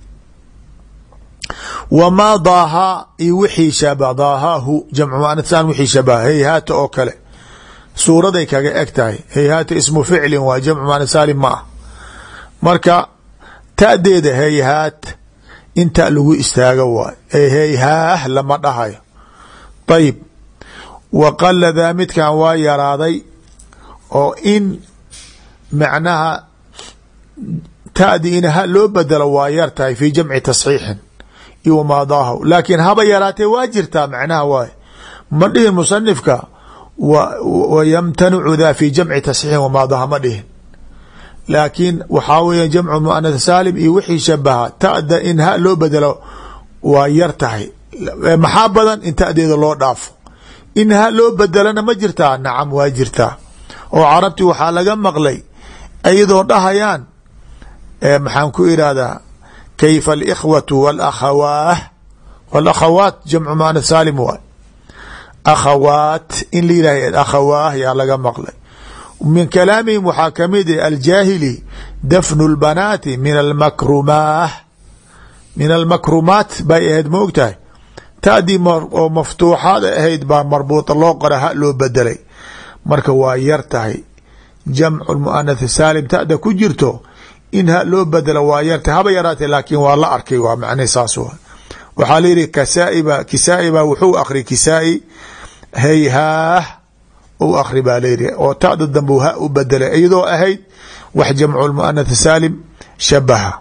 wamaa daahaa iyo wixii shaba daahaahu jamcu muanath saalim wixii shabaha hayhaata oo kale suuraday kaga eg tahay, hayhaata ismu ficlin waa jamcu muanath saalim ma ah. marka ta'deeda hayhaat inta lagu istaago waay, ee hayhaah lama dhahayo. ayib waqala daa midkan waa yaraaday oo in macnaha ta'di in ha loo bedelo waa yar tahay fi jamci tasxiixin iyo wamaa daahaw, laakiin haba yaraatee waa jirtaa macnaha waay, ma dhihin musanifka wymtanicu da fi jamci tasxiixin wamaa daaha ma dhihin, laakiin waxaa weya jamcu muanath saalim iyo wixii shabaha ta'da in ha loo bedelo waa yar tahay, maxaa badan in ta'deeda loo dhaafo. in ha loo bedelana ma jirtaa, nacam waa jirtaa, oo carabti waxaa laga maqlay ayadoo dhahayaan maxaan ku irahdaa kayfa alikhwatu walakhawaah walakhawaat jamcu muanath saalim waay, akhawaat in la yihah akhawaah yaa laga maqlay. min kalaamihim waxaa kamid ah aljaahili dafnu lbanaati min almakrumaah min almakrumaat bay ahayd ma og tahay, ta'dii oo maftuuxaad ahayd baa marbuuta loo qora ha loo bedelay, marka waa yar tahay jamcu muanath saalim ta'da ku jirto in ha loo bedelo waa yartahay, haba yaraatay laakiin waa la arkay, waa macnah saas wa. waxaa layihi kasaa'iba kisaa'iba wuxuu akri kisaa'i hayhaah u akri baa layihi oo ta'da dambe ha u bedelay iyadoo ahayd wax jamcu muanath saalim shabaha.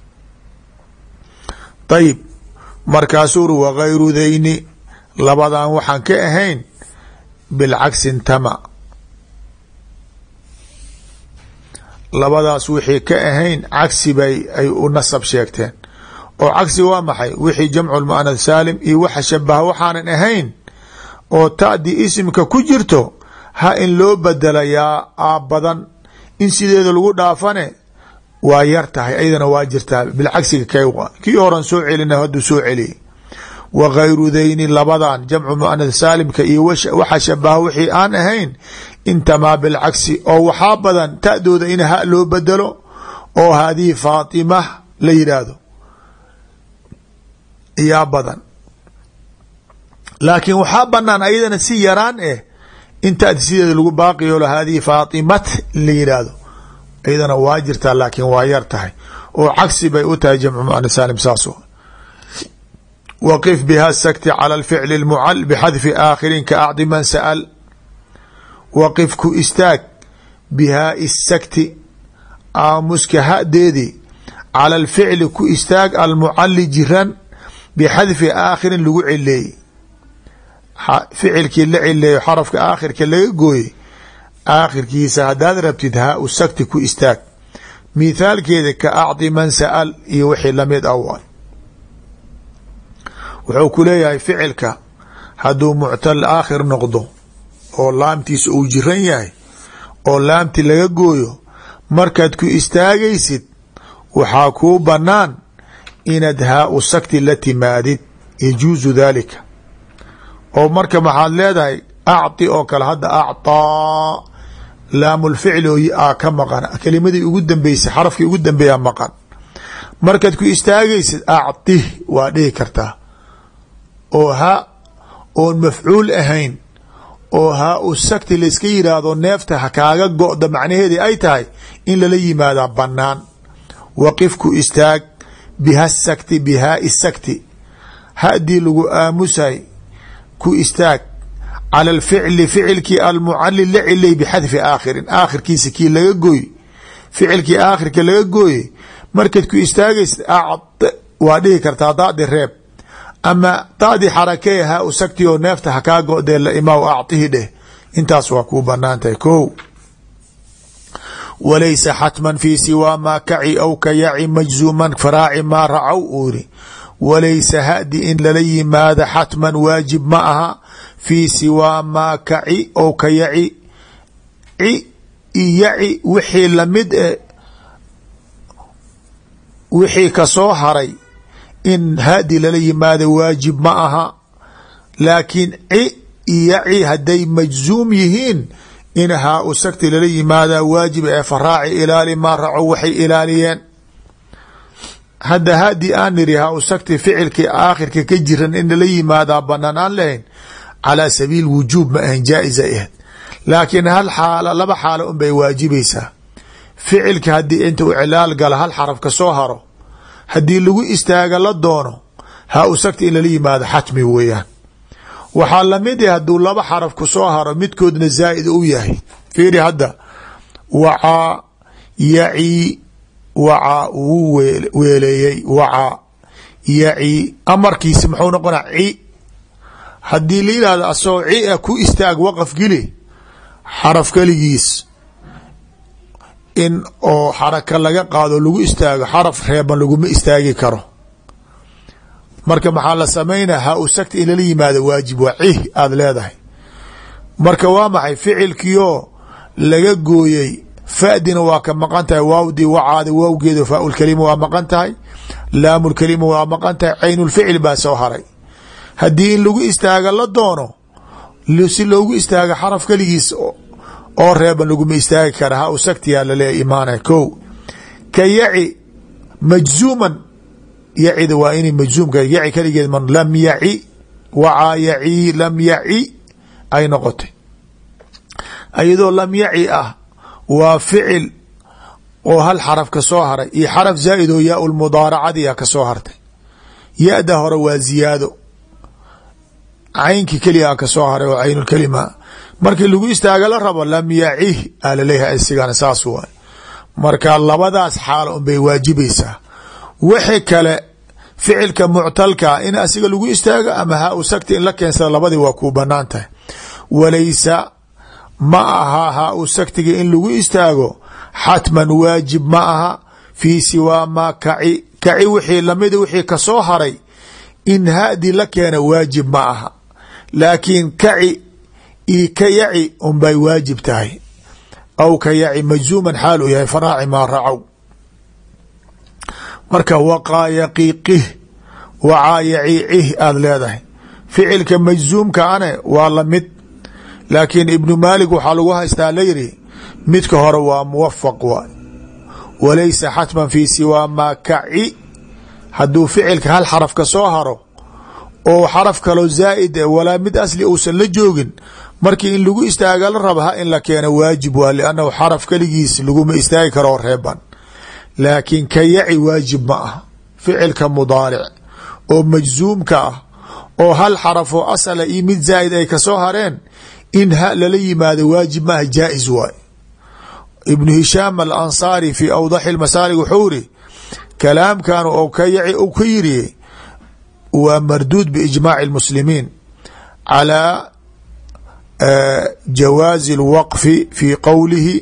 ayib markaasuu uri wagayru dayni labadan waxaan ka ahayn bilcagsi intama, labadaas wixii ka ahayn cagsi bay ay u nasab sheegteen, oo cagsi waa maxay wixii jamcu muanath saalim iyo waxa shabaha waxaanan ahayn oo ta'di isimka ku jirto ha in loo bedelayaa aa badan, in sideeda lagu dhaafane waa yar tahay aydana waa jirtaa bilcagsiga kay kii horan soo celina hadduu soo celiyey. wagayru dayni labadan jamcu muanath saalimka iyo waxa shabaha wixii aan ahayn intamaa bilcagsi oo waxaa badan ta'dooda in ha loo bedelo oo haadihi faatima la yidhaahdo yaa badan, laakiin waxaa banaan ayadana si yaraan eh in ta'di sideeda lagu baaqiyoolo haadihi faatimat la yidhaahdo ayadana waa jirtaa laakiin waa yar tahay oo cagsi bay u tahay jamcu muanath saalim saas. waqif biha sakti cala alficli lmucal bixadfi aakhirin ka acdi man sa'al, waqif ku istaag bihaai sakti aamuska hadeedii cala alficli ku istaag almucali jiran bixadfi aakhirin lagu cileeyey, ficilkii la cileeyo xarafka aakhirka laga gooyey aakhirkiisa haddaad rabtid haau sakti ku istaag, mithaalkeeda ka acdi man sa'al iyo wixii lamid ah waay. wuxuu ku leeyahay ficilka hadduu muctal aakhir noqdo oo laamtiisa uu jiran yahay oo laamti laga gooyo markaad ku istaagaysid waxaa kuu banaan inaad haau sakti la timaadid, yajuusu daalika. oo marka maxaad leedahay acطi oo kale hadda acطaa laamulficli oo aa ka maqan kelimadii ugu dambeysay xarafkii ugu dambeeyaa maqan, markaad ku istaagaysid acطih waa dhihi kartaa oo ha oon mafcuul ahayn oo haa u sakti layska yidhaahdo neefta ha kaaga go-da macnaheedii ay tahay in lala yimaadaa bannaan. waqif ku istaag biha sakti bihaai sakti hadii lagu aamusay ku istaag cala alficli ficilkii almucalil la cilay bixadfi aakhirin aakhirkiisa kii laga gooy ficilkii aakhirka laga gooye markaad ku istaagaysa acd waa dhihi kartaa daadi reeb ama daadi xarakee ha u sakti oo neefta ha kaa go-dee la imaa acطihi dheh intaas waa kuu banaan tahay. ko walaysa xatman fi siwaa maa kaci aw ka yaci majzuuman faraaci maa racaw uu yiri walaysa hadi in lala yimaada xatman waajib ma aha fii siwaa maa kaci ou ka yaci ci iyaci wixii lamid e wixii kasoo haray in hadi lala yimaada waajib ma aha laakiin ci iyaci hadday majzuum yihiin in haa u sakti lala yimaada waajib ee faraaci ilaali maa raco waxay ilaaliyeen. hadda hadii aan niri haa u sakti ficilkii aakhirka ka jiran in lala yimaadaa banaan aan lahayn calaa sabiil wujuub ma ahan jaa-is ay ahayd laakiin hal xaala laba xaalo un bay waajibaysaa. ficilka haddii inta u cilaal gala hal xaraf ka soo haro haddii lagu istaaga la doono haa u sakti in lala yimaado xatmi weeyaan. waxaa lamid ah hadduu laba xaraf ku soo haro midkoodna zaa'id u yahay. fiiri hadda wacaa yaci wacaa wuu weeleeyey wacaa yaci amarkiisi muxuu noqona ci haddii la yihahdo asagoo ci a ku istaag waqaf geli xaraf keligiis in oo xaraka laga qaado lagu istaago xaraf reeban laguma istaagi karo. marka maxaa la samaynaa haa u sakti in lala yimaado waajib waa cih aada leedahay. marka waa maxay ficilkiioo laga gooyey fadina waa ka maqan tahay waawdii wacaada waawgeedo faaulkalima waa maqan tahay laamulkalima waa maqan tahay caynulficil baa soo haray. haddii in lagu istaaga la doono si loogu istaaga xaraf keligiis oo reeban laguma istaagi kara haa u saktiyaa laleeya imaanay. ko ka yaci majzuuman yacida waa inay majzuumka yaci keligeed man lam yaci wacaa yaci lam yaci ay noqotay ayadoo lam yaci ah waa ficil oo hal xaraf ka soo haray iyo xaraf zaa'id oo yaa lmudaaracadiya ka soo hartay. ya-da hore waa ziyaado caynkii keligaa ka soo haray oo caynulkelima markii lagu istaaga la rabo lam yacih a laleeyahay isigana saas waay. marka labadaas xaalo un bay waajibaysaa. wixii kale ficilka muctalka in asiga lagu istaago ama haa u sakti in la keensado labadii waa kuu banaan tahay. walaysa ma aha haa u saktiga in lagu istaago xatman waajib ma aha fii siwaa maa kaci kaci wixii lamida wixii kasoo haray in hadi la keena waajib ma aha laakiin kaci io ka yaci un bay waajib tahay. aw ka yaci majzuuman xaal u yahay faraaci maa racow. marka waqaa yaqiiqih wacaa yaciicih aada leedahay ficilka majzuumka ane waa lamid laakiin ibnu maalik waxaa lagu haystaa layidhi midka hore waa muwafaq waay. walaysa xatman fii siwaa maa kaci hadduu ficilka hal xaraf ka soo haro oo xaraf kaloo zaa'id eh walaa mid asli uusan la joogin markii in lagu istaaga la raba ha in la keeno waajib waa liannahu xaraf keligiis laguma istaagi karoo reeban. laakiin ka yaci waajib ma ah ficilka mudaaric oo majzuumka ah oo hal xaraf oo asala iyo mid zaa'id ay kasoo hareen in ha lala yimaado waajib maaha jaa-is waay. ibnu hishaam alansaari fi awdaxi lmasaalig wuxuu iri kalaamkan oo ka yaci u ka yiri waa marduud biijmaaci اlmuslimiin calىa jawaazi اlwaqfi fi qowlihi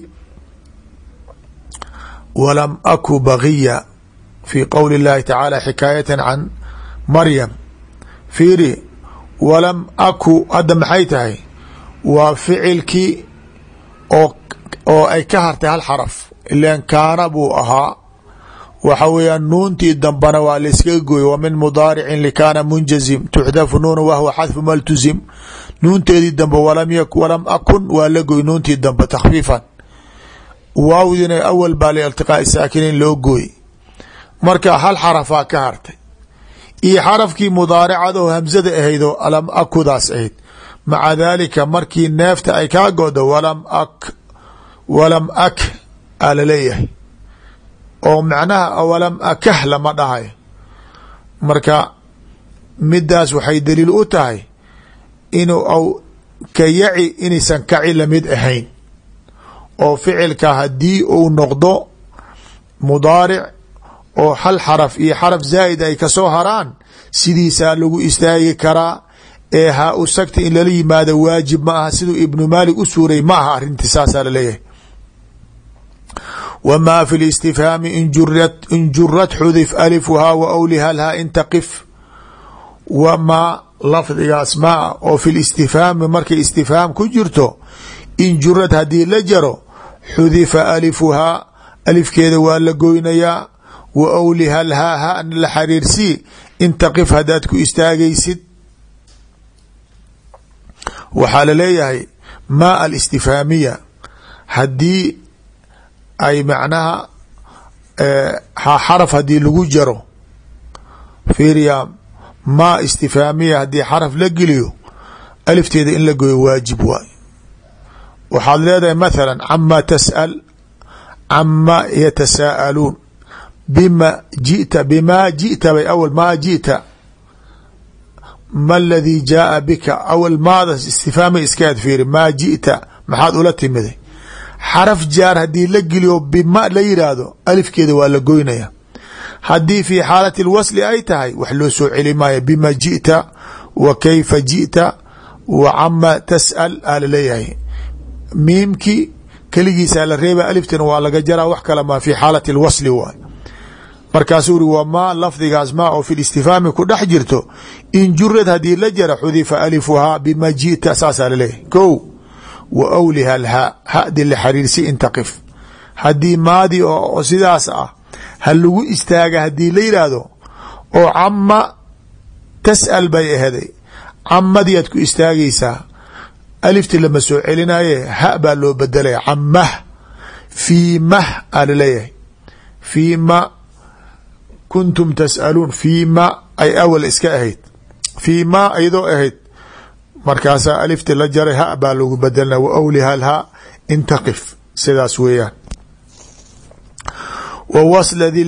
walam aku bagiya fi qowli اllahi tacaala xikaayatan can maryam. fiiri walam aku hadda maxay tahay waa ficilkii oo oo ay ka hartay hal xaraf ilan kaana buu ahaa waxa weeyaan nuuntii dambana waa la iskaga gooye wa min mudaaricin likaana munjazim tuxdafu nuuna wahwa xadfu maltuzim nuunteedii dambe walam walam akun waa la gooy nuuntii dambe takhfiifan waawdina awal baa liiltiqaa'i saakiniin loo gooy marka hal xarafaa ka hartay iyo xarafkii mudaaracad oo hamsada ahayd oo alam akudaas ahayd. maca daalika markii neefta ay kaa godo walam ak walam ak aa laleeyahay oo macnaha walam akah lama dhahay. marka midaas waxay daliil u tahay inuu aw ka yaci inaysan kaci lamid ahayn oo ficilka haddii uu noqdo mudaaric oo hal xaraf iyo xaraf zaa'id ay kasoo haraan sidiisaa lagu istaagi karaa ee haa u sagta in lala yimaado waajib ma aha siduu ibnu maalik u suuray ma aha arrintii saasaa laleeyahay. wma fi الاstifhaami in jurat xudif alifuhaa wa awlihalhaa intaqif. wamaa lafdigaas maa oo fi اlistifhaami markay istifhaam ku jirto in jurad haddii la jaro xudifa alifuhaa alifkeeda waa la goynayaa wa awlihalhaa hana la xariirsii intaqif haddaad ku istaagaysid. waxaa laleeyahay maa alistifhaamiya haddii ay macnaha xaraf haddii lagu jaro fiiriya maa istifhaamiya haddii xaraf la geliyo alifteeda in la goyo waajib waay. waxaad leedahay mathala cama tas'al cama yatasaa'aluun bima ji'ta bimaa ji'ta bay awal maa ji'ta ma aladii jaaa bika awal maada istifhaamay iskaad fiiri maa ji'ta maxaad ula timiday xaraf jaar haddii la geliyo bima la yiraahdo alifkeeda waa la goynaya. haddii fi xaalati اlwasli ay tahay wax loo soo celi maayo bima ji'ta wa kayfa ji'ta wa cama tas'al aa laleeyahay miimkii keligiisaa la reeba aliftana waa laga jaraa wax kale maa fi xaalati اlwasli waay. markaasuu uri waa maa lafdigaas maa oo fi listifhaami ku dhex jirto in jurad haddii la jara xudifa alifuhaa bima ji'ta saasaa laleeyahay ko wa awliha lhaa hadi la xariirsi intaqif. haddii maadi oo sidaas ah ha lagu istaaga haddii la yidhaahdo oo cama tas'al bay aheday camadiyaad ku istaagaysaa alifti lama soo celinaye ha baa loo bedelaya camah fii mah aa laleeyahay fii ma kuntum tas'aluun fii ma ay awal iska ahayd fii ma iyadoo ahayd markaasaa alifti la jaray ha baa lagu bedelna wa awliha lhaa intaqif sidaas weeyaan. wwasla di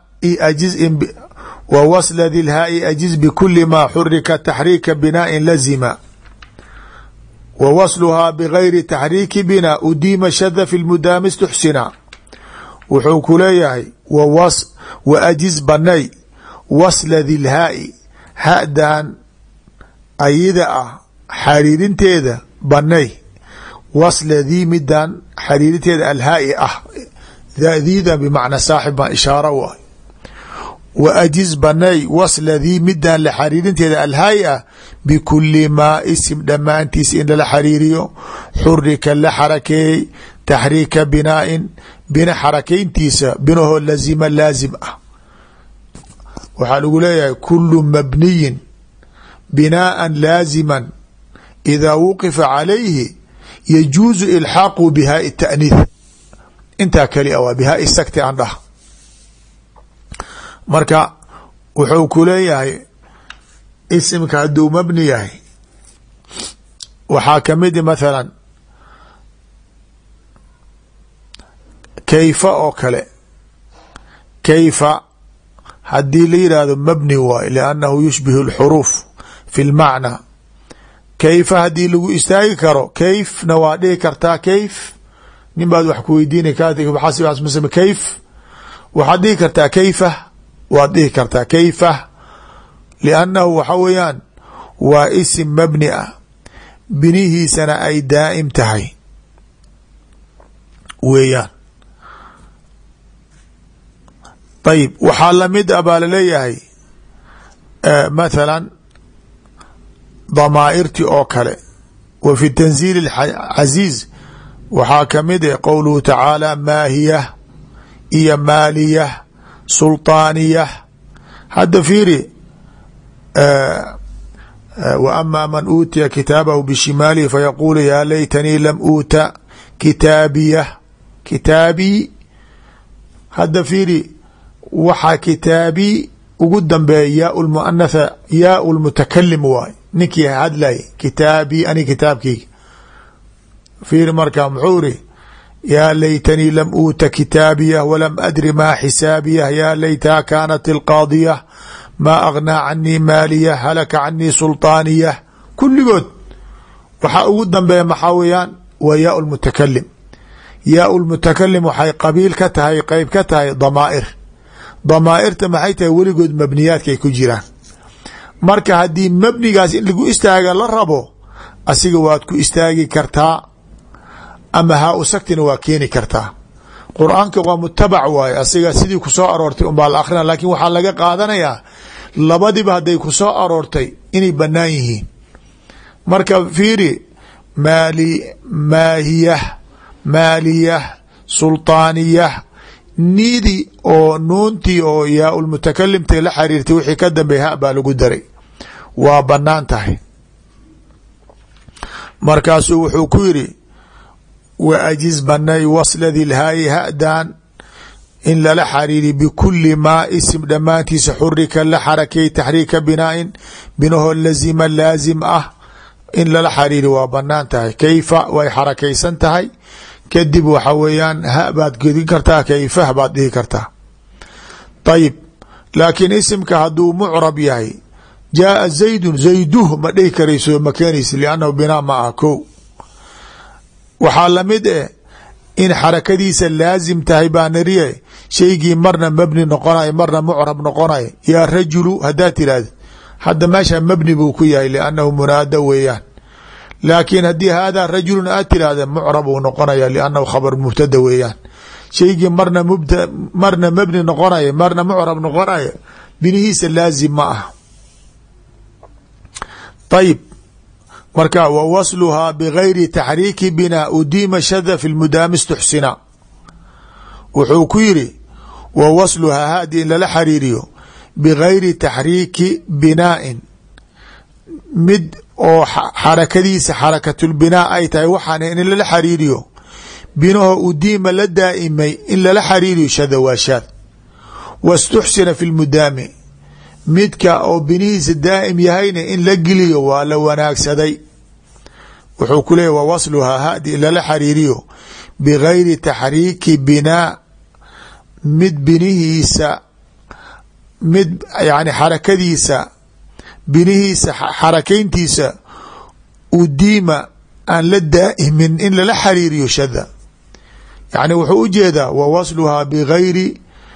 lhaai ajiz bkuli ma xurika taxriika binaain lazima wa wasluhaa bgayri taxriiki bina udiima shada fi lmudaami istuxsina. wuxuu ku leeyahay wa ajiz banay wasla di lhaai hadan ayida ah xariirinteeda banay wasladii midan xariirinteeda alhaai ah diida bmacna saaxib baa ishaara u ah. wa ajiz banay wasladii midaan la xariirinteeda alhaai ah bikuli maa isim dhammaantiis in lala xariiriyo xurika la xarakeeyey taxriika binaain bina xarakayntiisa binahoo lazima laazim ah. waxaa lagu leeyahay kulu mabniyin binaaan laaziman idaa wuqifa calayhi yajuuzu ilxaaqu bihaai taaniih. intaa kali a waa bihaai sakti aan dhah. marka wuxuu ku leeyahay isimka hadduu mabni yahay waxaa kamidi mathala kayfa oo kale kayfa haddii la yidhaahdo mabni waay liannahu yushbihu اlxuruuf fi lmacna. kayfa haddii lagu istaagi karo kayfna waa dhihi kartaa kayf nin baad wax ku weydiinay kayf waxaad dhihi kartaa kayfa waad dhihi kartaa kayfa liannahu waxa weeyaan waa isim mabni ah binihiisana ay daa'im tahay weeyaan. ayib waxaa lamid a baa laleeyahay mathala damaa'irti oo kale wa fi tanziil اcaziiz waxaa kamid ah qowluhu tacaala maahiyah iyo maaliyah sulطaaniyah. hadda fiiri wa ama man uutiya kitaabahu bishimaalihi fayaquulu yaa laytanii lam uuta kitaabiyah kitaabii. hadda fiiri waxaa kitaabi ugu dambeeya yaa lmuanatha yaa lmutakalim waay ninkii hadlay kitaabii ani kitaabkeyga fiir marka muxuu iri yaa laytanii lam uuta kitaabiyah walam adri maa xisaabiyah yaa laytaha kaanat ilqaadiyah maa agnaa canii maaliyah halaka canii sulطaaniyah kulligood waxaa ugu dambeeya maxaa weeyaan waa yaa lmutakalim yaa lmutakalim waxay qabiil ka tahay qeyb ka tahay damaa'ir damaa'irta maxay tahay weligood mabniyaadkay ku jiraan marka haddii mabnigaas in lagu istaaga la rabo asiga waad ku istaagi kartaa ama haa u saktina waa keeni kartaa qur-aanka waa mutabac waaye asiga sidii ku soo aroortay unbaa la akhrina laakiin waxaa laga qaadanayaa labadiba hadday ku soo aroortay inay bannaan yihiin marka fiiri maali maahiyah maaliyah sulطaaniyah niidii oo nuuntii oo yaa ulmutakalimta la xariirtay wixii ka dambeey ha baa lagu daray waa bannaan tahay markaasuu wuxuu ku yidhi wa ajiz banay wasladii lhaayi ha-dan in lala xariiri bikuli maa isim dhammaantiisa xurika la xarakay taxriika binaain binahoo lazima laazim ah in lala xariiri waa bannaan tahay kayfa way xarakaysan tahay kadib waxa weeyaan ha baad gedin kartaa kayfah baad dhihi kartaa ayib laakiin isimka hadduu mucrab yahay jaaa zaydun zayduh ma dhihi karayso ma keenaysa liannahu binaa ma ah ko waxaa lamid eh in xarakadiisa laazim tahay baa nariye shaygii marna mabni noqonayo marna mucrab noqonayo yaa rajulu haddaad tiraahda hadda meesha mabni buu ku yahay liannahu munaada weeyaan laakiin haddii haadaa rajulun aad tiraahda mucrab uu noqonaya liannahu khabar mubtada weeyaan shaygii marna mubta marna mabni noqonayo marna mucrab noqonayo binihiisa laazim ma ah ayib marka wa wasluhaa bigayri taxriiki binaa udiima shada fi lmudaami stuxsina wuxuu ku yiri wa wasluhaa haadi in lala xariiriyo bigayri taxriiki binaain mid oo xarakadiisa xarakatulbinaa ay tahay waxaan in lala xariiriyo binaho udiima la daa'imay in lala xariiriyo shada waa shaad wastuxsina fi lmudaami midka oo binihiisa daa'im yahayna in la geliyo waa la wanaagsaday wuxuu ku leeyahy wa wasluhaa hadi in lala xariiriyo bigayri taxriiki binaa mid binihiisa mid yani xarakadiisa binihiisa xarakayntiisa udiima aan la daa'imin in lala xariiriyo shada yani wuxuu u jeedaa wa wasluhaa bigayri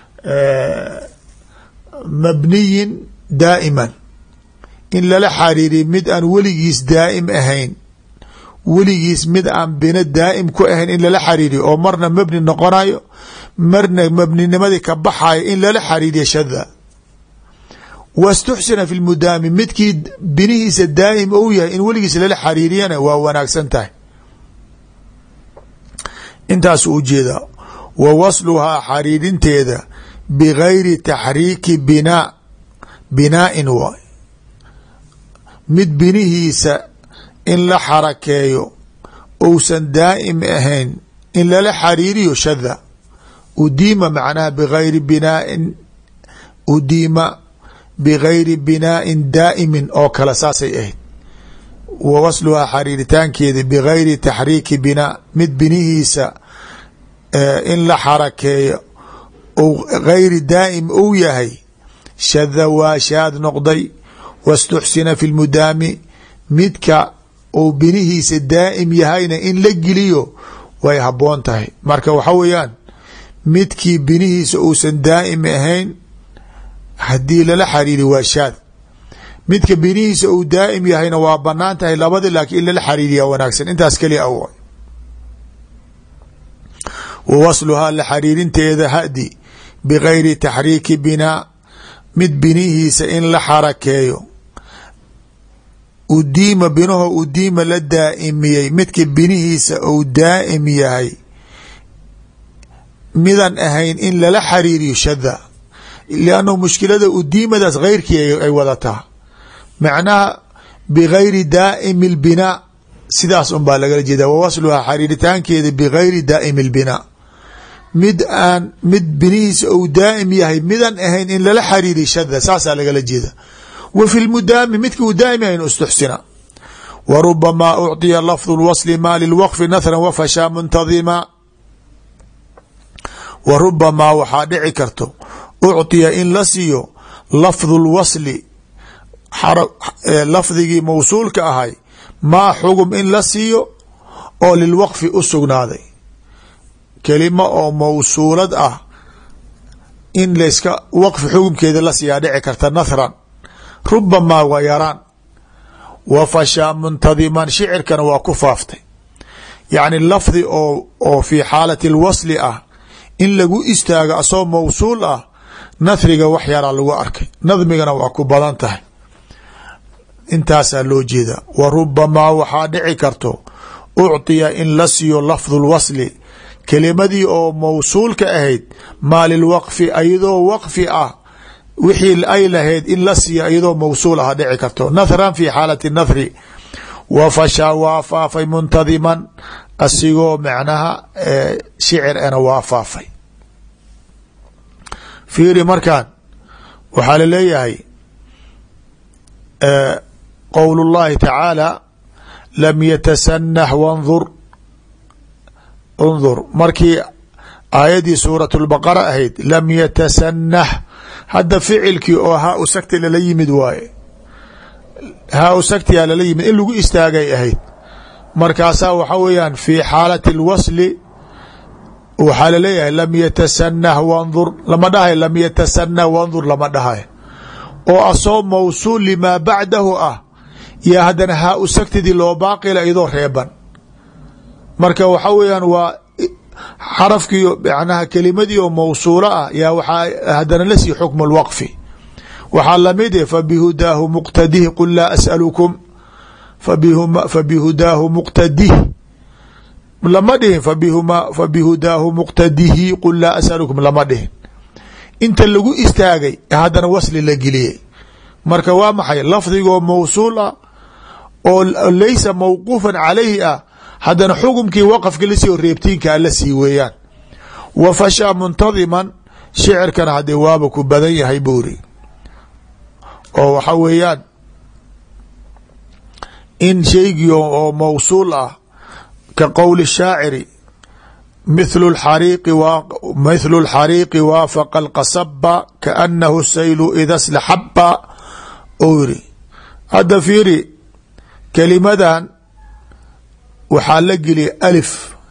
mabniyin daa'iman in lala xariiriyo mid aan weligiis daa'im ahayn weligiis mid aan bina daa'im ku ahayn in lala xariiriyo oo marna mabni noqonayo marna mabninimadii ka baxayo in lala xariiriyo shada wastuxsina fi lmudaami midkii binihiisa daa'im ou yahay in weligiis lala xariiriyana waa wanaagsan tahay intaasuu ujeedaa wa wasluhaa xariirinteeda bigayri taxriiki binaa binaa'in waay mid binihiisa in la xarakeeyo ousan daa'im ahayn in lala xariiriyo shada udiima macnaha bigayri binaain udiima bigayri binaain daa'imin oo kale saasay ahayd wa wasluhaa xariiritaankeeda bigayri taxriiki binaa mid binihiisa in la xarakeeyo ou gayri daa'im ou yahay shada waa shaad noqday wastuxsina fi lmudaami midka ou binihiisa daa'im yahayna in la geliyo way habboon tahay marka waxa weeyaan midkii binihiisa uusan daa'im ahayn haddii lala xariiri waa shaad midka binihiisa uu daa'im yahayna waa banaan tahay labadi laakiin in lala xariiriyaa wanaagsan intaas keliya aw wa wasluhaa la xariirinteeda hadi bigayri taxriiki binaa mid binihiisa in la xarakeeyo udiima binaho udiima la daa'imiyey midka binihiisa ou daa'im yahay midan ahayn in lala xariiriyo shada liannahu mushkilada udiimadaas keyrkii ay wadataa macnaha bigayri daa'imi lbinaa sidaas un baa lagala jeeda wa wasluhaa xariiritaankeeda bigayri daa'imi lbinaa mid aan mid binihiisa ou daa'im yahay midan ahayn in lala xariiriy shada saasaa lagala jeeda. wa fi lmudaami midka uu daa'im yahay in istuxsina. wa rubamaa ucطiya lafdu lwasli ma lilwaqfi nathran wafashaa muntadima. wa rubamaa waxaa dhici karto ucطiya in la siiyo lafdu lwasli lafdigii mawsuulka ahay maa xugum in la siiyo oo lilwaqfi u sugnaaday. kelima oo mawsuulad ah in layska waqfi xugumkeeda la siiyaa dhici karta nathran rubamaa waa yaraan. wa fashaa muntadiman shicirkana waa ku faaftay yacni lafdi oo oo fii xaalati lwasli ah in lagu istaago asoo mawsuul ah nathriga wax yaraa lagu arkay, nadmigana waa ku badan tahay. intaasaa loo jeeda. wa rubamaa waxaa dhici karto ucطiya in la siiyo lafdu lwasli kelimadii oo mawsuulka ahayd maa lilwaqfi ayadoo waqfi ah wixii ay lahayd in la siiyo ayadoo mawsuul ah dhici karto nathran fi xaalati nathri. wa fashaa waa faafay muntadiman asigoo macnaha shicir ana waa faafay. fiiri markaan waxaa laleeyahay qowl اllahi tacaala lam yatasanah wandur undur markii aayaddii suuraة اlbaqara ahayd lam yatasanah hadda ficilkii oo haa u sagti lala yimid waaye haa u sagtiyaa lala yimid in lagu istaagay ahayd markaasaa waxa weeyaan fii xaalati اlwasli waxaa laleeyahay lam yatasanah wandur lama dhahay lam yatasanah wandur lama dhahay oo asoo mawsuul limaa bacdahu ah yaa haddana haa u sagtidii loo baaqila iyadoo reeban. marka waxa weeyaan waa xarafkii macnaha kelimadii oo mawsuula ah yaa waxaa haddana la sii xukmu lwaqfi. waxaa lamid eh fabihudaahu muqtadih qul laa as'alukum fabihudaahu muqtadih lama dhihin fabihudaahu muqtadihi qul laa as'alukum lama dhihin. inta lagu istaagay haddana wasli la geliyey. marka waa maxay lafdigoo mawsuul ah oo laysa mawquufan calayhi ah haddana xukumkii waqafka lasii o reebtiinkaa la sii weeyaan. wa fashaa muntadiman shicirkana haddee waaba ku badan yahay buuri oo waxa weeyaan in shaygii oo mawsuul ah ka qowli shaaciri mithlu lxariiqi mithlu lxariiqi waafaqa alqasaba kaanahu saylu ida slaxaba ou yiri. hadda fiiri kelimadan waxaa la geliyay alif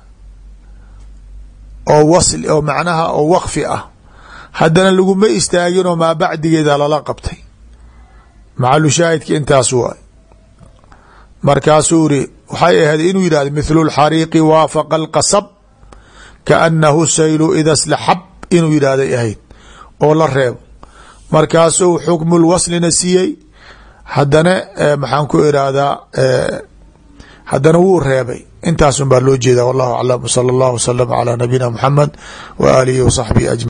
oo wasl oo macnaha oo waqfi ah haddana laguma istaaginoo maa bacdigeeda lala qabtay macalu shaahidka intaas waay. markaasuu iri waxay ahayd inuu yidhahdo mithlu lxariiqi waafaqa alqasab kaanahu saylu ida slaxab inuu yidhahday ahayd oo la reebo. markaasuu xukmu lwaslina siiyey haddana maxaan ku irahdaa haddana wuu reebay. intaasun baa loo jeeda wallahu aclam. salى اllah wslm calى nabiyina mxamed w aalihi w saxbihi ajmain.